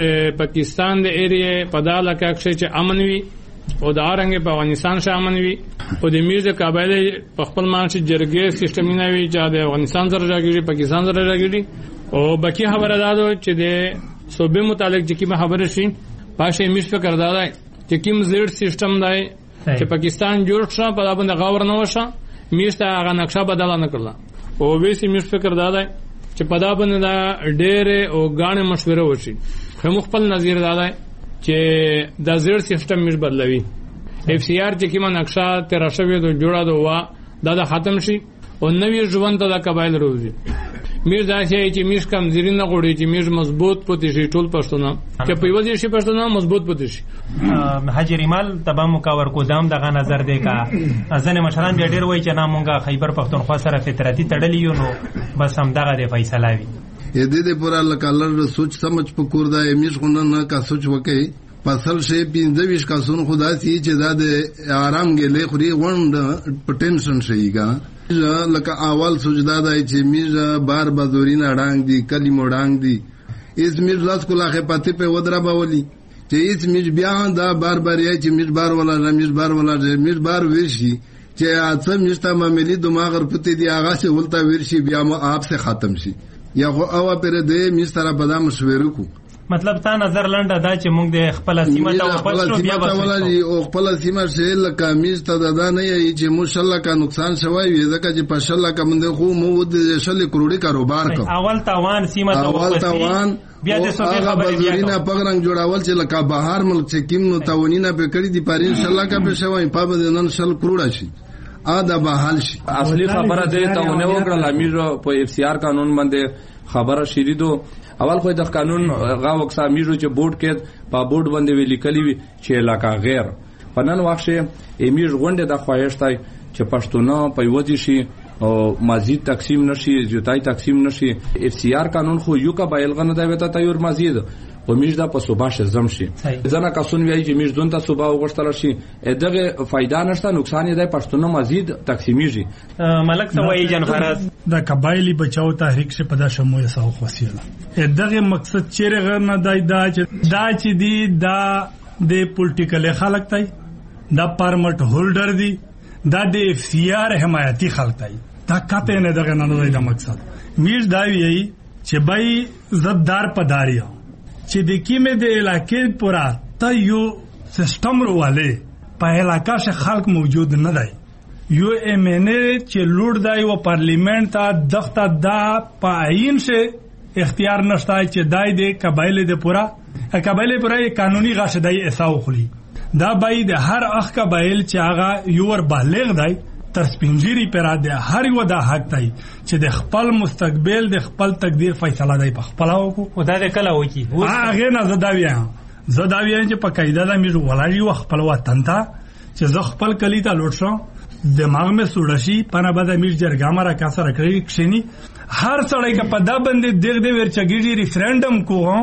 پاکستان د ایریه په داله کې چې امن وي او د اړنګ په افغانستان شه امن وي او د میر د قبایل په خپل مانشي جرګې سیستم نه وي چې د افغانستان سره راګړي پاکستان سره راګړي او باقي خبره ده چې د صوبې متعلق چې کومه خبره شي پاشه میر فکر دا دی چې کوم زیر سیستم دی چې پاکستان جوړ شو په دا باندې غور نه وشه میر ته هغه نقشه بدل نه کړل او به سي میر فکر دا دی چې په دا باندې دا ډېر او غاڼه مشوره وشي خو خپل نظر دا دی چې د زیر سیستم مش بدلوي اف سی آر چې کومه نقشه تر شوی د جوړا دوه دا د ختم شي او نوې ژوند ته د قبایل روزي میر دا چې میر کم زیرین نه غوړي چې میر مضبوط پاتې شي ټول پښتون چې په یوه شي پښتون مضبوط پاتې شي. حاجی ریمال تبا مکاور کو دام دغه نظر دی کا ځنه مشران بیا ډیر وای چې نه مونږه خیبر پښتونخوا سره فطرتي تړلی یو نو بس هم دغه دی فیصله وی ې دې دې پورا لکالر سوچ سمجھ پکور دا میر خو نه کا سوچ وکي پسل شي پینځه ویش کا سن خدا سي چې دا د آرام ګلې خوري وند پټنشن شي کا لکه اول سجدا دای چې میر بار بازورین اډانګ دی کلمو ډانګ دی اس میر لاس کو لاخه پاتې په ودرا باولي چې اس میر بیا دا بار بار یې چې میر بار ولا میر بار ولا میر بار ورشي چې اته مشته معاملې دماغ پته دی هغه سے ولتا ورشي بیا مو آپ سے ختم شي یا خو او پر دې میر سره په دام مشورو کو مطلب تا نظر لنډه دا چې موږ د خپل سیمه ته واپس شو بیا وسو او خپل سیمه شیل لکه میز ته دا نه یی چې ماشاءالله کا نقصان شوی وي ځکه چې پښله کا منده خو مو د شل کروڑی کاروبار کو اول تاوان سیمه ته اول تاوان بیا د سوبې خبرې بیا پغرنګ جوړاول چې لکه بهر ملک چې کیم تاونینه په کړی دی پاره ان شاء الله کا به شوی په بده نن شل کروڑا شي ادا بحال شي. اصلي خبره ده تاونه وکړه امیر په اف سی آر قانون باندې خبره شریدو اول خو د قانون غا وکسا میرو چې بورډ کې په بورډ باندې ویل کلی چې علاقہ غیر پنن واخشه امیر غونډه د خوایشتای چې پښتون په وځي شي او مزید تقسیم نشي جوتای تقسیم نشي اف سی آر قانون خو یو کا بایلغه نه دی وته تیور مزید و میج دا په صوبه شزم شي ځنه کسون وی چې میج دون ته صوبه وغښتل شي دغه فائدہ نشته نقصان یې د پښتون مزید تقسیمیږي. ملک سوای جن فرض د قبایلی بچاو تحریک سے پدا شمو یې ساو خوسیله دغه مقصد چیرې غیر نه دای دا چې دا چې دی دا د پولیټیکل خلک تای دا پرمټ هولډر دی دا د اف سی آر حمایتي خلک تای دا کته نه دغه نه دی دا مقصد میج دا وی چې بای زدار پداریو چې د کیمه د علاقې پورا ته یو سیستم رواله په علاقہ سے خلق موجود نه دی یو ایم این ای چې لوړ دی او پارلیمنت ته دغه دا پاین سے اختیار نشته چې دای د قبایل د پورا قبایل پورا قانوني غاشدای اساو خلی دا بای د هر اخ قبایل چې هغه یو ور بالغ دی تر سپینجری پر د هر یو د حق دی چې د خپل مستقبل د خپل تقدیر فیصله دی په خپل او کو دا د کله وکی هغه نه زداوی زداوی چې په قاعده د میرو ولایي او خپل وطن ته چې ز خپل کلی ته لوټ شو دماغ میں سوړشي پنه بد امیر جرګامه را کاسه راکړي کښنی هر سړی کا پدا باندې دغ دې ورچګیږي ریفرندم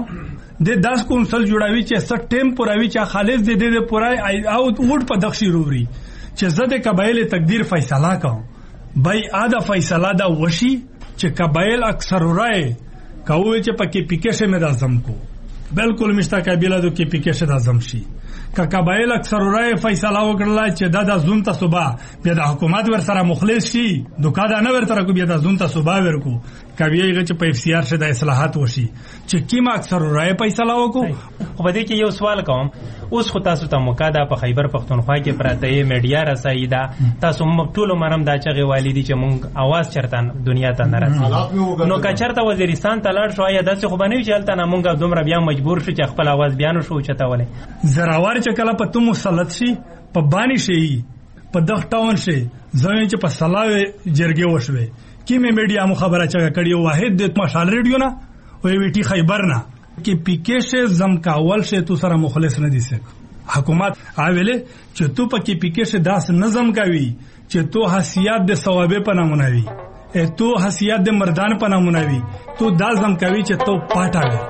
کو د داس کونسل جوړاوي چې ست ټیم پوراوي چې خالص دې دې پورای او وډ په دښي رووري چې زده قبایل تقدیر فیصله کوم بای ادا فیصله دا وشي چې قبایل اکثر رائے کوي چې پکې پکې شه مې اعظم کو بالکل مشتا قبیله دو کې پکې شه د اعظم شي کا قبایل اکثر رائے فیصله وکړل چې دا د زون ته صبح بیا د حکومت ور سره مخلص شي دوکا دا نه ور سره کو بیا د زون ته صبح ورکو کوي چې په اف سی آر شه د اصلاحات وشي چې کیما اکثر رائے فیصله وکړو. خو بده کې یو سوال کوم اوس خو تاسو ته مقاده په خیبر پختونخوا کې پراته یې میډیا رسایي ده تاسو ټول مرم دا چغه والدي چې مونږ आवाज چرتان دنیا ته نه رسي نو که چرته وزیرستان ته لاړ شو یا داسې خو باندې چې هلته نه مونږ دومره بیا مجبور شو چې خپل आवाज بیان شو چتاولې زراور چې کله په تو مسلط شي په بانی شي په دغټاون شي زمين چې په سلاوي جرګه وشوي کیمه میډیا مو خبره چغه کړي واحد د مشال ریډیو نه او ویټي خیبر نه کې پیکې شه زمکاول شه تو سره مخلص نه دي سک حکومت اویله چې تو پکې پیکې شه داس نظم کوي چې تو حسیات د ثوابه په نامونه وي ا تو حسیات د مردان په نامونه وي تو دازم کوي چې تو پټاوي.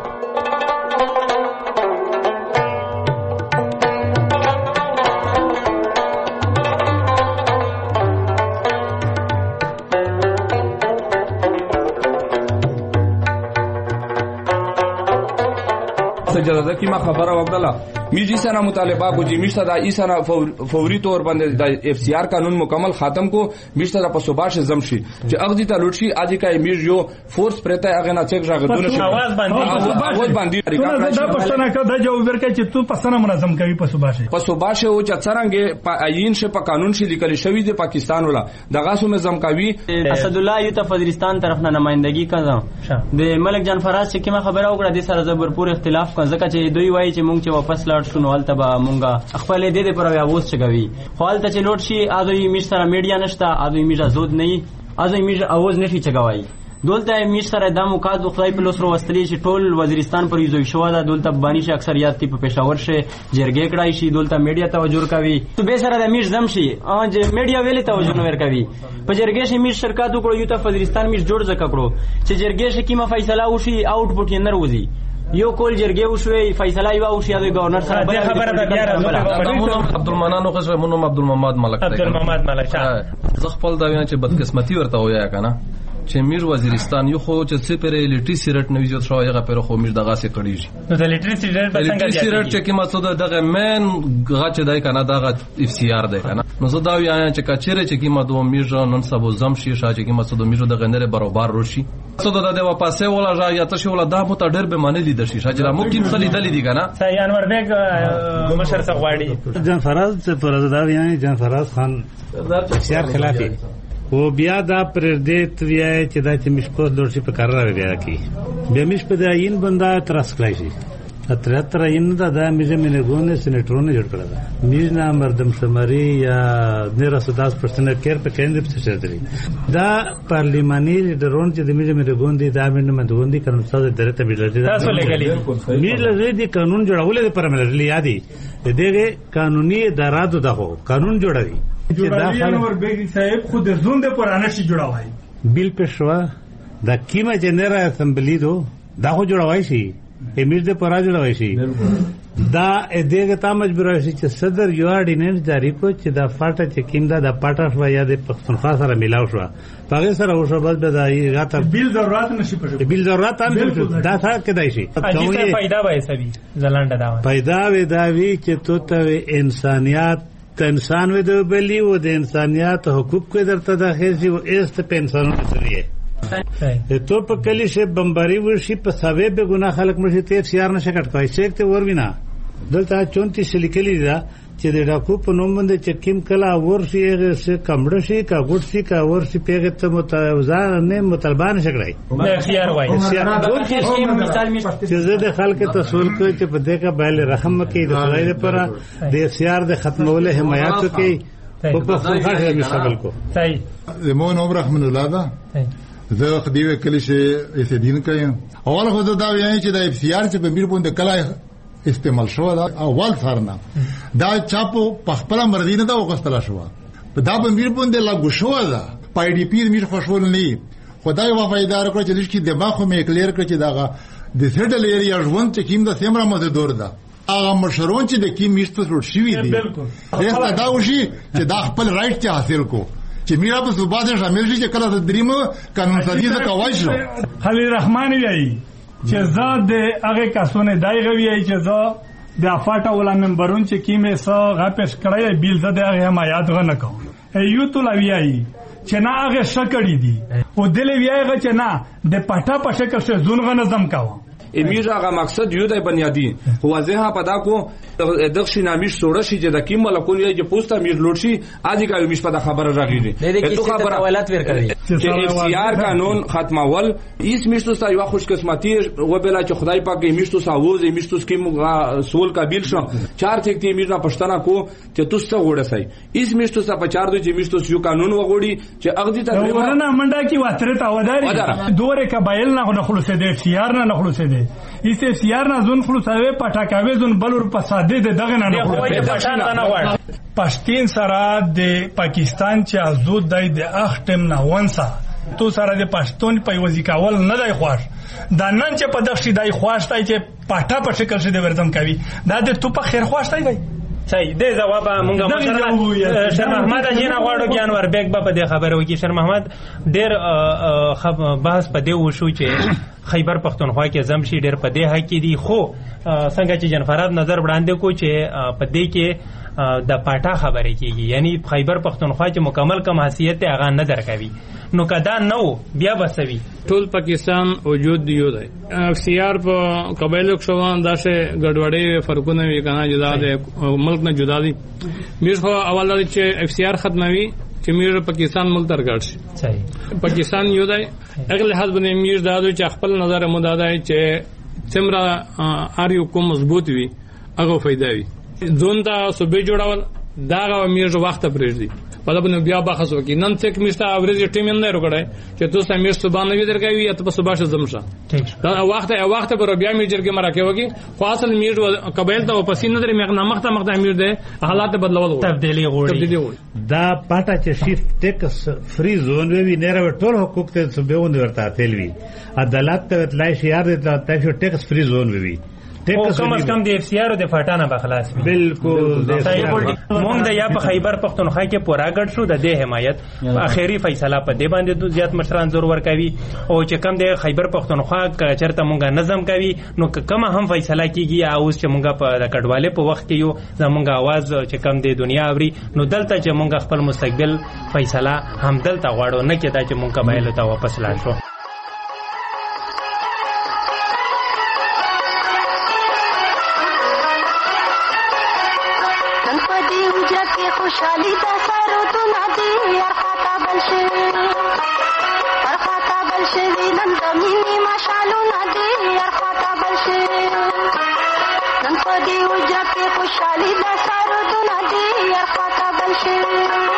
جزا کی ما خبره وکړه میجی سره مطالبه کو چې میشته د ایسره فوري تور باندې د اف سی آر قانون مکمل ختم کو میشته په صوباش زمشي چې اغدی ته لوټشي اځي کای میج یو فورس پرته هغه نه چک راغدونه شي आवाज باندې आवाज باندې دا پښتنه کا د جو ورکه چې تو پښتنه منظم کوي په صوباش په صوباش او چې څنګه په عین شه په قانون شي لیکل شوی دی پاکستان ولا دغه سو نظم کوي اسد الله یو ته وزیرستان طرف نه نمائندګي کړه د ملک جان فراز چې کومه خبره وکړه د سره زبرپور اختلاف کوي ځکه چې دوی وایي چې مونږ چې واپس لاړ شو نو البته به مونږه خپل دې دې پر اوس چګوي خو البته چې لوټ شي اځوي میش سره میډیا نشته اځوي میډیا زود نه اځوي میډیا اواز نشي چګوي دولته میش سره د موقات خدای په لوسرو وستلی چې ټول وزیرستان پر یوزوي شو دا دولته بانی شي اکثریت تی په پېښور شي جرګې کړای شي دولته میډیا توجه کوي تو به سره د میش زم شي ا چې میډیا ویلي توجه نه ور کوي په جرګې شي میش شرکت وکړو یو ته وزیرستان میش جوړ ځکه کړو چې جرګې شي کیمه فیصله وشي اوټپوټ یې نه وروزي یو کول جرګې وشوي فیصله یو وشي د گورنر سره بل خبره ده بیا راځي عبدالمنان نو خو مونږ عبدالمحمد ملک عبدالمحمد ملک زه خپل دا وینم چې بدقسمتي ورته ویا کنه چې میر وزیرستان یو خو چې څه پر الیټری سیرټ نوې جوړ شو هغه پر خو میر دغه سي کړی نو د الیټری سیرټ په څنګه دی سیرټ چې کی مقصد دغه مین غچ دای کنه دغه اف سی آر دی کنه نو زه دا وایم چې کچره چې کی مدو میر نن سبو زم شي شا چې کی مقصد میر دغه نه برابر روشي څه د دې واپسې ولا را یا تاسو ولا دا مو ته ډېر به معنی لیدل شي شاجرا ممکن خلی دلی دی کنه صحیح انور بیگ مشر سغواړي جان فراز ته پر دا ویان جان فراز خان سیار خلافي و بیا دا پر دې تویای چې دا چې مشکو دورشي په قرار بیا کی بیا مش په داین بندا ترس کړی شي اتر این دا دا میزه منګونه سېنټرونه جوړ کړل میز نه مردم شماري یا نه رسداس پرسنل کېر په کېندې په څه دی دا پارلیماني ډرون چې د میزه منګون دي دا منډه مندون دي قانون ساز درته بلل تاسو لګلې میز لږه دي قانون جوړول پر ملل یادي دغه قانوني ادارات دغه قانون جوړوي جوړاوی انور بیگ صاحب خود زوند پر انشي جوړاوي بیل پښوا د کیما جنرال اسمبلی دو دا خو جوړوي شي امیر دې پر جوړوي شي دا دغه تا مجبور شي چې صدر یو اډیننس جاری کو چې دا فاټه چې کیندا د پاټه شو یا د پښتونخوا سره ملاو شو هغه سره وشو بس د راته بیل ضرورت نشي پټ بیل ضرورت هم دا څه کېدای شي اجازه پیدا وای سبي زلاند دا پیدا وې دا وی چې تو ته انسانيت انسان و د بلی و د انسانیت حقوق کو درته داخل شي او است په انسانونو سره ته په کلی شه بمباری ورشي په سبب به ګناه خلق مرشي ته سیار نشه کټ کوي چې ته ور وینا دلته چونتیس لیکلی دا چې د ډاکو په نوم باندې چکیم کلا ورشي هغه څه کمړ شي کا ګډ شي کا ورشي پیغه ته متوازن نه مطالبان شکړای د خيار وای مثال می چې زه د خلک تسول کوي چې په دې کا بایل رحم کوي د خدای لپاره د سیار د ختموله حمایت کوي په پښتونخوا مستقبل کو صحیح زمون عمر رحمن الله دا زه خدیو کلی شه اسدین کوي اول خو دا وایي چې د اف سی آر چې په میر باندې کلا استعمال شو دا اول سرنا دا چاپو پخپله مرضی نه دا وغوښتل شو دا په میر باندې لا ګوشو دا پای ډی پی میر خوشول نه خدای وفادار کړ چې لږ کې دماغ مې کلیر کړ چې دا د سټل ایریا ژوند چې کیم دا سیمرا مده دور دا هغه مشرون چې د کیم میشته ورو شوی دی دا دا وشي چې دا خپل رائټ ته حاصل کو چې میرا په صوبات شامل شي چې کله د دریم قانون سازي څخه کوي شو خلیل رحمان ویایي چې زه د هغه کسونه دای غوي چې زه د افاټه ولا ممبرون چې کیمه سو غاپش کړی بیل زه د هغه حمایت غنه کوم ایو تو لویایي چې نه هغه شکړی دي او دل ویایي چې نه د پټا په شکل څه زون غنه زم کاوه امیر هغه مقصد یو دی بنیادی هو ځه پدا کو دغه شینامیش سوړ شي چې د کیم ملکول یې چې پوسټه میر لوټ شي اځي کا مش په خبره راغلی ته خبره ولات ور کوي چې اف سی آر قانون ختمول ایس میشتو سا یو خوش قسمتي و بلا چې خدای پاک یې میشتو ساوز یې میشتو سکیم سول قابل شو چار ټیک تی میرنا پښتنه کو چې تاسو وړه سي ایس میشتو سا په چار دوی چې میشتو یو قانون وغوړي چې اغدي ته ورنه منډه کی واتره تا وداري دوره قبایل نه نه خلص دي اف سی آر نه نه خلص دي ایس اف سی آر نه زون خلصوي پټاکاوي زون بلور پساده د دغه نه نه پښتين سره د پاکستان چې ازود دی د اختم نه ونسا تو سره د پښتون په وځکاول نه دی خوښ دا نن چې په دغه شي دی خوښ دی چې پټا په شکل شي د ورتم کوي دا د تو په خیر خوښ دی صحیح دی جواب مونږه مشر شیر محمد جینا غواړو بیا انور بیگ په دې خبره وکړي. شیر محمد ډېر بحث په دې وشو چې خیبر پختونخوا کې زم شي ډېر په دې حق کې دي، خو څنګه چې جنفراد نظر وړاندې کو چې په دې کې د پاټا خبرې کېږي، یعنی خیبر پختونخوا چې مکمل کم حیثیت هغه نه درکوي، نو کدا نو بیا بسوي ټول پاکستان وجود دیو دی اختیار په قبایلو کې شوان داسې ګډوډي فرقونه وی کنه جدا دی ملک نه جدا دي. میر خو اول چې اختیار ختموي چې میر پاکستان ملک ترګړ شي. صحیح پاکستان یو دی اغه لحاظ باندې میر دادو چې خپل نظر مدادای چې څومره اړ یو کوم مضبوط وي هغه فائدہ وي. ځون ته صوبې جوړول دا میر وخت پرېږدي په دغه بیا بحث وکړي. نن څوک میسته اورېږي ټیم نه وکړي چې تاسو میر صبح نه ویدر کوي یا تاسو صبح زمشه دا وخت وخت پر بیا میجر کې مراکه وکړي. خو اصل میر قبایل ته واپس نه درې مغنا مخته مخته امیر دی حالات بدلول تبدیلی غوړي. دا پاټا چې شیف ټیکس فری زون وی نه راو ټول حقوق ته صوبونه ورته تلوي عدالت ته اطلاع شیار دی ته ټیکس فری زون وی او کم از کم د اف سی آر د فاټانه بخلاص وي. بالکل مونږ د یا په خیبر پختونخوا کې پورا ګډ شو د دې حمایت اخیری فیصله په دې باندې زیات مشران زور ور کوي او چې کم د خیبر پختونخوا چرته مونږه نظم کوي نو کوم هم فیصله کیږي او چې مونږه په کډواله په وخت کې یو زمونږه आवाज چې کم د دنیا اوري نو دلته چې مونږه خپل مستقبل فیصله هم دلته غواړو نه کېدا چې مونږه قبایل ته واپس لاړ شو. خوشحالی دا سارو تو نادی یار خاطا بلشوی یار خاطا بلشوی نن دمینی ماشالو نادی یار خاطا بلشوی نن پدی اجرا کے خوشحالی دا سارو تو نادی یار خاطا بلشوی.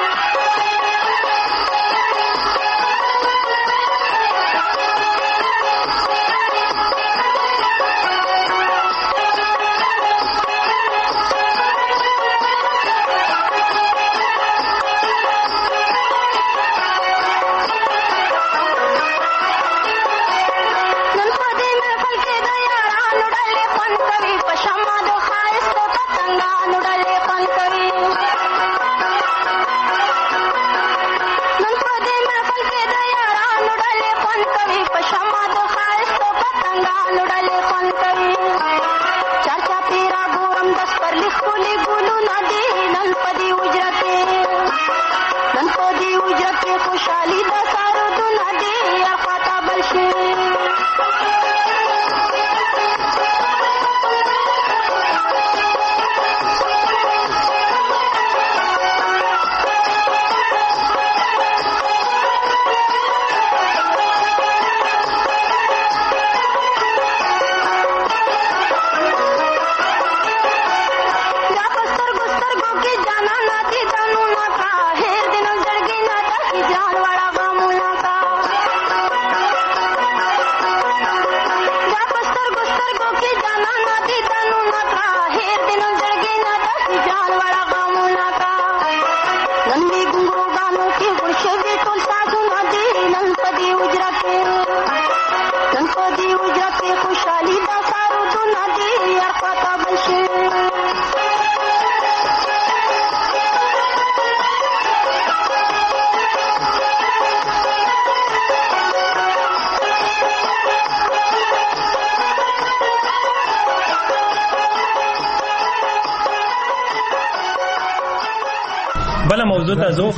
بل موضوع ته زو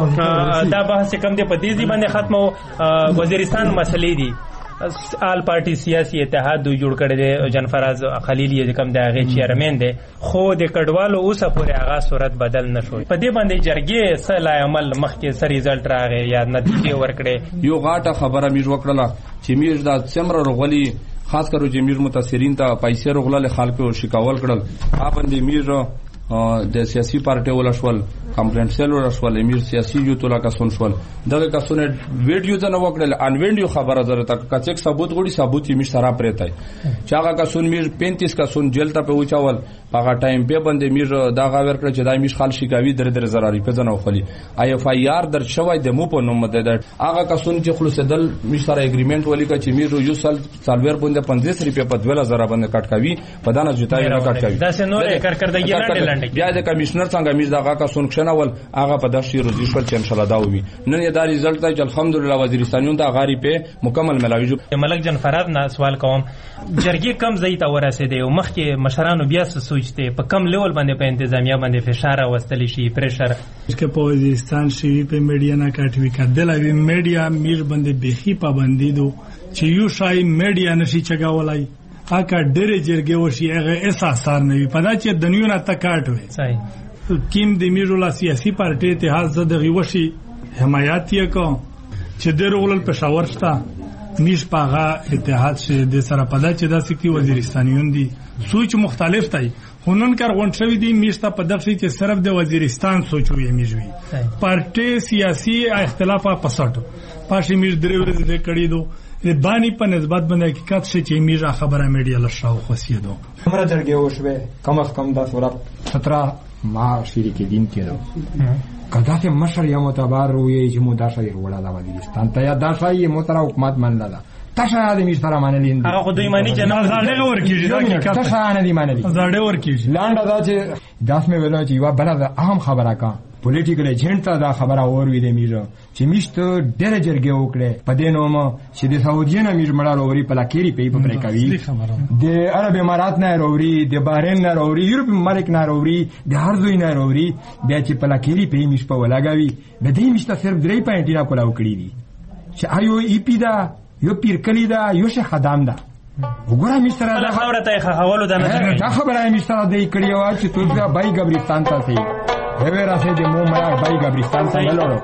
دا بحث کم دی په دې ځای باندې ختمو. وزیرستان مسلې دي آل پارټي سیاسي اتحاد دوی جوړ کړی دی جنفراز خلیل یې کوم د هغې چیرمین دی خو د کډوالو اوسه پورې هغه صورت بدل نه شوی. په دې باندې جرګې څه لای عمل مخکې څه ریزلټ راغی یا نتیجې ورکړې؟ یو غاټه خبره میر وکړله چې میر دا څومره رغولي خاص کرو چې میر متاثرین ته پیسې رغلل خلکو شکاول کړل. آ باندې میر د سیاسي پارټي ولشول کمپلینټسل ورسول امیر سیاسي جو تولا کسون شول دغه کسونه ویډیو ته نو وکړل ان ویډیو خبره ضرورت کچک ثبوت غوړي ثبوت یې مش سره پرېتای چې هغه کسون میر پینتیس کسون جیل ته په وچاول هغه ټایم په باندې میر دا غاور کړ چې دا مش خال شکاوي در در زراري په ځنه خولي آی اف آی آر در شوی د مو په نوم ده هغه کسون چې خلاص دل مش سره اګریمنت ولیکا چې میر یو سال سالویر باندې پنځه سو روپیا په دوه هزار باندې کټ کوي په دانه جوتای نه کټ کوي دا څنګه کارکړدګي لاندې لاندې بیا د کمشنر څنګه میر دغه کسون کښنول هغه په داسې روزي شول چې ان شاء الله دا وي نن یې دا ریزلټ دی چې الحمدلله وزیرستانیون دا غاری په مکمل ملاوي جو ملک جان فراد نه سوال کوم جرګي کم ځای ته ورسېدي او مخکې مشرانو بیا څه سوچته په کم لیول باندې په انتظامیه باندې فشار واستلی شي پریشر چې په وزیرستان شي په میډیا نه کاټوي کډل وی میډیا میر باندې بهي پابندي دو چې یو شای میډیا نشي چګاولای اکا ډېر جرګي ورشي هغه احساسار نه وي پدا چې دنیونه تکاټ وي صحیح کیم د میرولا سیاسي پارټي اتحاد زده غوشي حمایت یې کو چې د رولل پېښور شتا میش پاغه اتحاد شه د سره پدا چې د سکی وزیرستانیون دي سوچ مختلف دی هنن کار غونډوي دي میش ته پدغه چې صرف د وزیرستان سوچوي میژوي پارټي سیاسي اختلاف پسټ پاشي میش درې ورځې د کړي دو بانی په نسبت باندې حقیقت شي چې میرا خبره میډیا لشاو خسیدو همرا جرګه وشوه کم از کم دس ورځ سترہ ماه شریک دین کېدو کدا چې مشر یا معتبر وي چې مو دا شای وړا دا وزیرستان ته یا دا شای موتره حکومت منله تاسو د می سره منلین هغه خو دوی مانی چې نه زړه ورکیږي دا حقیقت تاسو نه دی منلی زړه ورکیږي لاندې دا چې داس مې ویل چې یو بل اهم خبره کا پولیټیکل ایجنټ ته دا خبره اوروي د میرو چې میشته ډېر جرګه وکړي په دې نوم چې د سعودیانو میر مړه لوري په لاکيري په پرې کوي د عرب امارات نه لوري د بحرین نه لوري یورپ ملک نه لوري د هر ځای نه لوري بیا چې په لاکيري په میش په ولاګوي د دې میشته صرف درې پاینټ نه کولاو کړی دي چې آیو ای پی دا یو پیر کلی دا یو شه خدام دا وګوره میشته دا خبره ته خولو دا نه دا خبره میشته د کړی و چې توګه بای ګبرستان ته سي Debe hacer de muy mala baiga Gabristán San Loro.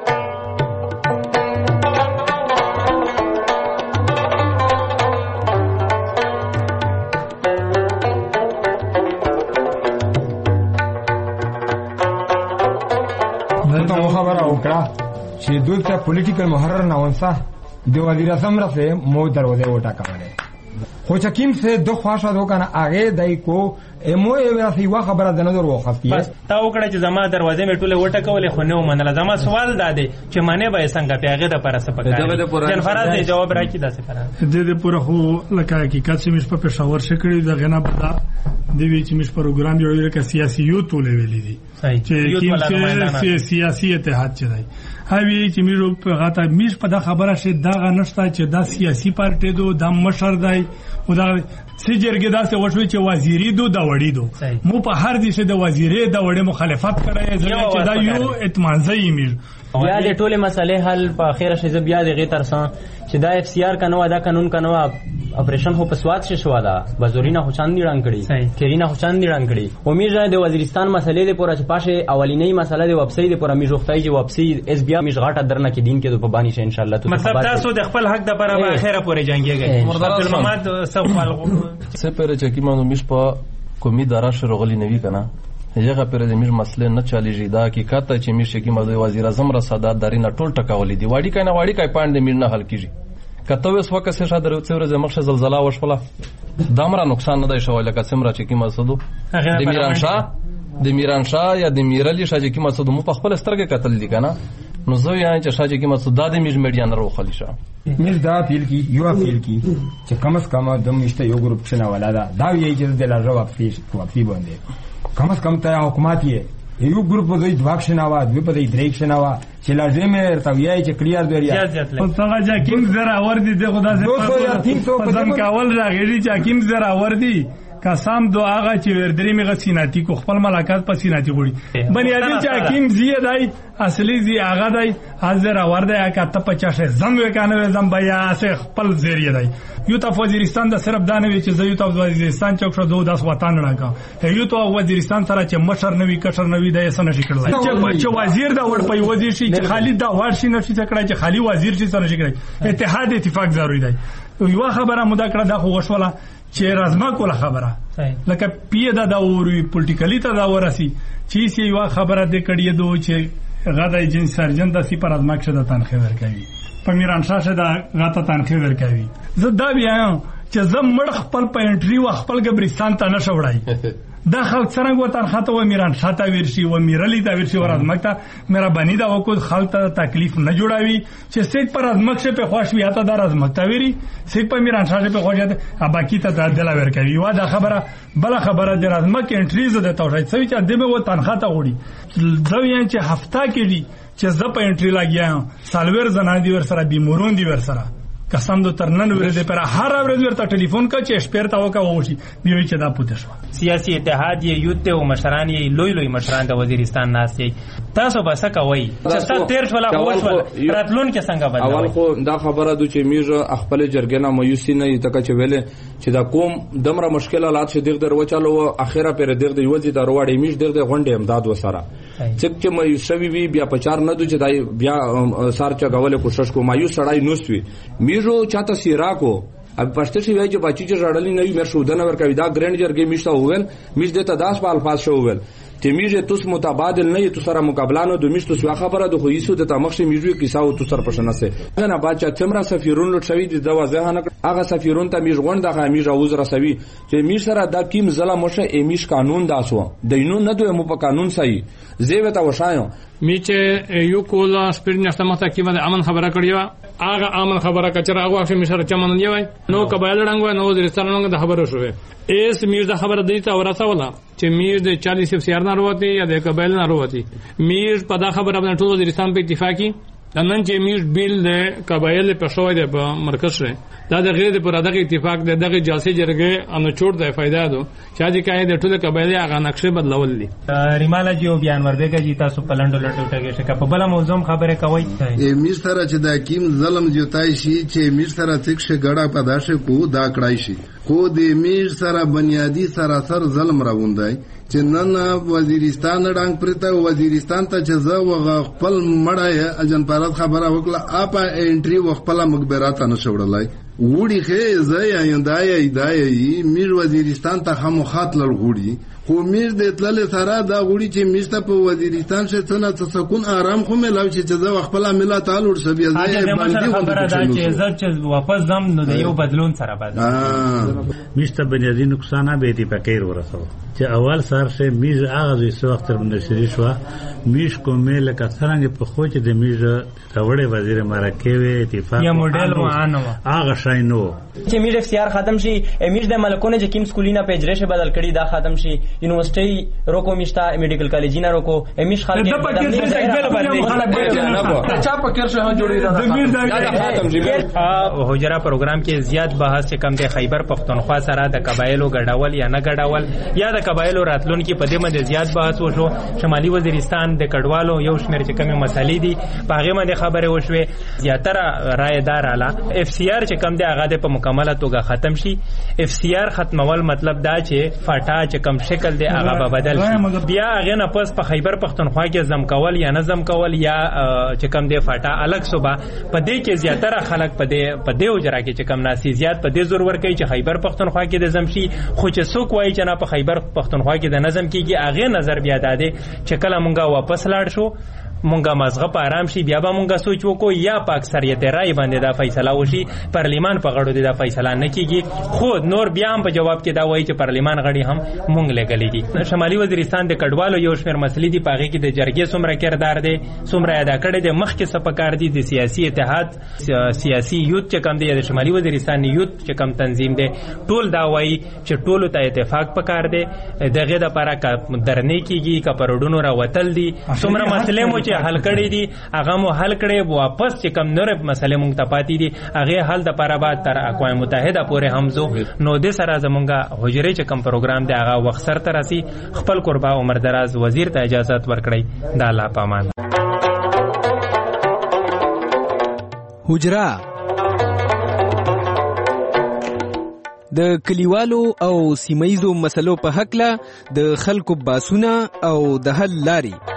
Entonces خبره وکړه چې دلته پولیټیکل محرر نه ونسه د وزیر اعظم راځي مو دروازه وټا کوله خو چې کیم څه دوه خواشه دوکنه هغه دای کو مو یې ورسې وا خبره ده نه درو خفتی بس تا وکړه چې زما دروازه مې ټوله وټه کولې خو نه ومنله زما سوال دادې چې معنی به څنګه پیغه د پر څه پکاره جن فراز دې جواب راکې داسې کړه دې دې پوره خو لکه حقیقت چې مش په پېښور شکړې د غنا بدا دی وی چې مش پروګرام جوړول کې سیاسي یو تولې ویلې دي چې کیم سیاسي اتحاد چي دی هاوی چې میرو په غاټه میش په دا خبره شه دا غنښت چې دا سیاسي پارټي دو د مشر دی او دا سجرګه دا څه وشوي چې وزیری دو دا وړي دو مو په هر دي شه د وزیرې دا وړي مخالفت کړي چې دا یو اطمینان میر بیا د ټوله مسلې حل په اخیره شې بیا د غي ترسان چې دا اف سی آر کنو دا قانون کنو اپریشن هو په سواد شې شو دا بزورینه خو چاندي رنگ کړي کیرینا خو چاندي رنگ کړي امید ده د وزیرستان مسلې د پوره چې پاشه اولینې مسله د ویب سټ د پوره میژوختای چې ویب سټ اس بیا میژ غاټه درنه کې دین کې په بانی شه ان شاء الله تو مطلب تاسو د خپل حق د پر په اخیره پورې جنگيږي مراد الممات سوال څه پر چې کی مانو میش په کومي دارا شروغلی نوي کنه هغه پر د میر مسله نه چاليږي دا حقیقت چې میر شکی مده وزیر اعظم را سادات دارینه ټول ټکاولې دی واړی کنه واړی کای پاند میر نه حل کیږي کته وس وکه څه شاده ورڅ ورځ مخه زلزلہ وشوله دامره نقصان نه دی شوی لکه څمره چې کی مسدو د میران شاه د میران شاه یا د میرلی شاه چې کی مسدو مو په خپل سترګه قتل دي کنه نو زه یې چې شاه چې کی مسدو د میر میډیا نه روخلی شه میر دا پیل کی یو پیل کی چې کم از کم د مشته یو ګروپ شنه ولاده دا یې چې د لږه واپسی واپسی باندې کم از کم ته حکومت یې یو ګروپ په دوی دواک شناوه دوی په دوی دریک شناوه چې لازم ارتویای چې کلیار دی یا په څنګه چې کیم زرا ور دي دغه داسې په ځم کاول راغلی چې کیم زرا ور دي قسم دو هغه چې وردري میغه سیناتی کو خپل ملاقات په سیناتی وړي بنیادی چې حکیم زیه دای اصلي زی هغه دای حاضر اور دی هغه ته پچاشه زم وکانه زم بیا سه خپل زیری دای یو ته وزیرستان د صرف دانه وی چې زیو ته وزیرستان چوک شو دوه داس وطن راکا یو ته وزیرستان سره چې مشر نوی کشر نوی د یسنه شي کړل چې وزیر دا ور په وزیر شي چې خالد دا ور شي نشي څکړای چې خالی وزیر شي سره شي کړی اتحاد اتفاق ضروري دی یو خبره مذاکره دا خو غشوله چې رازما کوله خبره لکه پیه دا د اوري پولیټیکلی ته دا ورسی چې سی یو خبره د کړی دو چې غدا جن سرجن د سی پر ازما کې د تنخواه ورکوي په میران شاشه دا غاته تنخواه ورکوي زه دا بیا چې زم مړ خپل په انټری و خپل قبرستان ته نشو وړای دا خلک څنګه وتر خاطه و میران شاته ورشي و میرلی دا ورشي ور ازمکتا میرا بنی دا وکول خلک ته تکلیف نه جوړاوي چې سید پر ازمک شه په خوښ وی اته دا ازمکتا ویری سید په میران شاته په خوښ ابا کی ته دلا ور کوي وا دا خبره بل خبره د ازمک انټریز د توشای سوي چې دمه و تنخاته وړي ځوی چې هفته کې دي چې ز په انټری لاګیا سالور زنا دی ور سره بیمورون دی ور سره قسم دو ترنن ورده پر هر ورځ ورته ټلیفون کا چې شپیر تا وکا وشي بیوي چې دا پوتې شو سیاسي اتحاد یې یوت او مشران یې لوی لوی مشران د وزیرستان ناس یې تاسو به څه کوي چې تاسو تیر شول او وشول راتلون کې څنګه بدل اول خو دا خبره د چې میږه خپل جرګنا مایوسی نه یته چې ویلې چې دا کوم دمره مشکل حالات چې دغه درو چالو اخیرا پر دغه د یوځي د روړې میږ دغه غونډې امداد وسره چې چې مایوسوي وی بیا پچار نه دو چې دای بیا سار چا غولې کوشش کو مایوس سړای نوستوي میږه چاته سیرا کو اب پښتو شي وای چې بچی چې راړلې نه وي مر شودنه ورکوي دا ګرند جرګې میشته وول میش دته داس په الفاظ شو وول چې میږه توس متبادل نه تو سره مقابلانو د میشتو سوا خبره د خو یسو د تمخ میږي کیسه او تو سر پښنه سه نه با چې تمرا سفیرون لټ شوی د وازه نه هغه سفیرون ته میږ غون دغه میږه اوز رسوي چې میش سره د کیم ظلم وشه امیش قانون داسو دینو نه دوی مو په قانون صحیح زیوه تا وشایو میچه یو کولا سپرینه سمته کیمه د امن خبره کړیو هغه امن خبره کچره هغه چې مشر چمن دی وای نو قبایل ډنګ نو وزیرستان د خبره شوه ایس میر د خبره دی ته ورسا ولا چې میر د چالیس سیار نه وروتي یا د قبایل نه وروتي میر په دا خبره باندې ټول وزیرستان په اتفاقی نن چې میر بیل د قبایل په شوې د مرکز شوه دا د غیر پر دغه اتفاق د دغه جلسې جرګه ان چور د فائدہ دو چې د کای د ټول قبایل هغه نقشه بدلول دي ریمالا جی او بیان وربګه جی تاسو پلنډو لټو ټګه شکه په بل موضوع خبره کوي میر سره چې د حکیم ظلم جوتای شي چې میر سره تک شه غړه پداشه کو دا کړای شي خو د میر سره بنیادی سراسر ظلم راوندای چې نن وزیرستان ډنګ پرته وزیرستان ته چې زه وغ خپل مړای اجن پارات خبره وکړه اپا انټری وخپل مقبرات نه شوړلای وړي خې زه یا دای دای میر وزیرستان ته هم خاطر غوړي خو میر د تلل سره دا غوړي چې میشته په وزیرستان شه څنګه څه سکون آرام خو مې لاو چې زه خپل ملت تعالو سبي زه باندې خبره دا چې زه چې واپس زم نو د یو بدلون سره بدل میشته بنیادی نقصان به دي پکې ورسو چې اول سر شه میز هغه څه وخت تر منشري شو میش کومه لکه څنګه په خو چې د میز راوړې وزیر مرکه اتفاق یا موډل وانه هغه شای نو چې میډ اختیار ختم شي میډ د ملکونه چې کیم سکولینا پیجرشه بدل کړي دا ختم شي یونیورسيټي روکو میشتا میډیکل کالجینا روکو امیش خلک د پکې چا پکې شه جوړی دا ختم شي هوجرا پروګرام کې زیات بحث کم د خیبر پختونخوا سره د قبایلو ګډول یا نه ګډول یا د قبایلو راتلون کې په دې باندې زیات بحث وشو شمالي وزیرستان د کډوالو یو شمیر چې کمی مسالې دي پاغه باندې خبره وشوه زیاتره رائے دار اعلی اف سی آر چې کم دی هغه په مکمله توګه ختم شي اف سی آر ختمول مطلب دا چې فاټا چې کم شکل دی هغه به بدل شي بیا هغه نه پس په خیبر پختونخوا کې زم کول یا نه زم کول یا چې کم دی فاټا الګ صوبه په دې کې زیاتره خلک په دې په دې وجرا کې چې کم ناسي زیات په دې زور ور کوي چې خیبر پختونخوا کې د زم شي خو چې څوک وایي چې نه په خیبر پختونخوا کې د نظم کېږي هغه نظر بیا داده چې کله مونږه واپس لاړ شو مونږه مزغه په آرام شي بیا به مونږه سوچ وکړو یا په اکثریت رائے باندې دا فیصله وشي پارلیمان په غړو دی دا فیصله نه کیږي خو نور بیا هم په جواب کې دا وایي چې پارلیمان غړي هم مونږ لګلې دي شمالي وزیرستان د کډوالو یو شمیر مسلې دي پاغي کې د جرګې څومره کردار دی څومره ادا کړی دی مخکې سپکار دي د سیاسي اتحاد سیاسي یوت چې کم دی د شمالي وزیرستان یوت چې کم تنظیم دی ټول دا وایي چې ټولو ته اتفاق پکار دی دغه د لپاره درنې کیږي کا پروډونو را وتل دي څومره مسلې مو حل کړی دي هغه مو حل کړي واپس چې کم نور مسله مونږ ته پاتې دي هغه حل د لپاره بعد تر اقوام متحده پورې همزو نو د سره زمونږه حجره چې کم پروګرام دی هغه وخت سر تر راسي خپل قربا عمر دراز وزیر ته اجازه ورکړي دا لا پامان حجره د کلیوالو او سیمایزو مسلو په حق له د خلکو باسونه او د حل لاري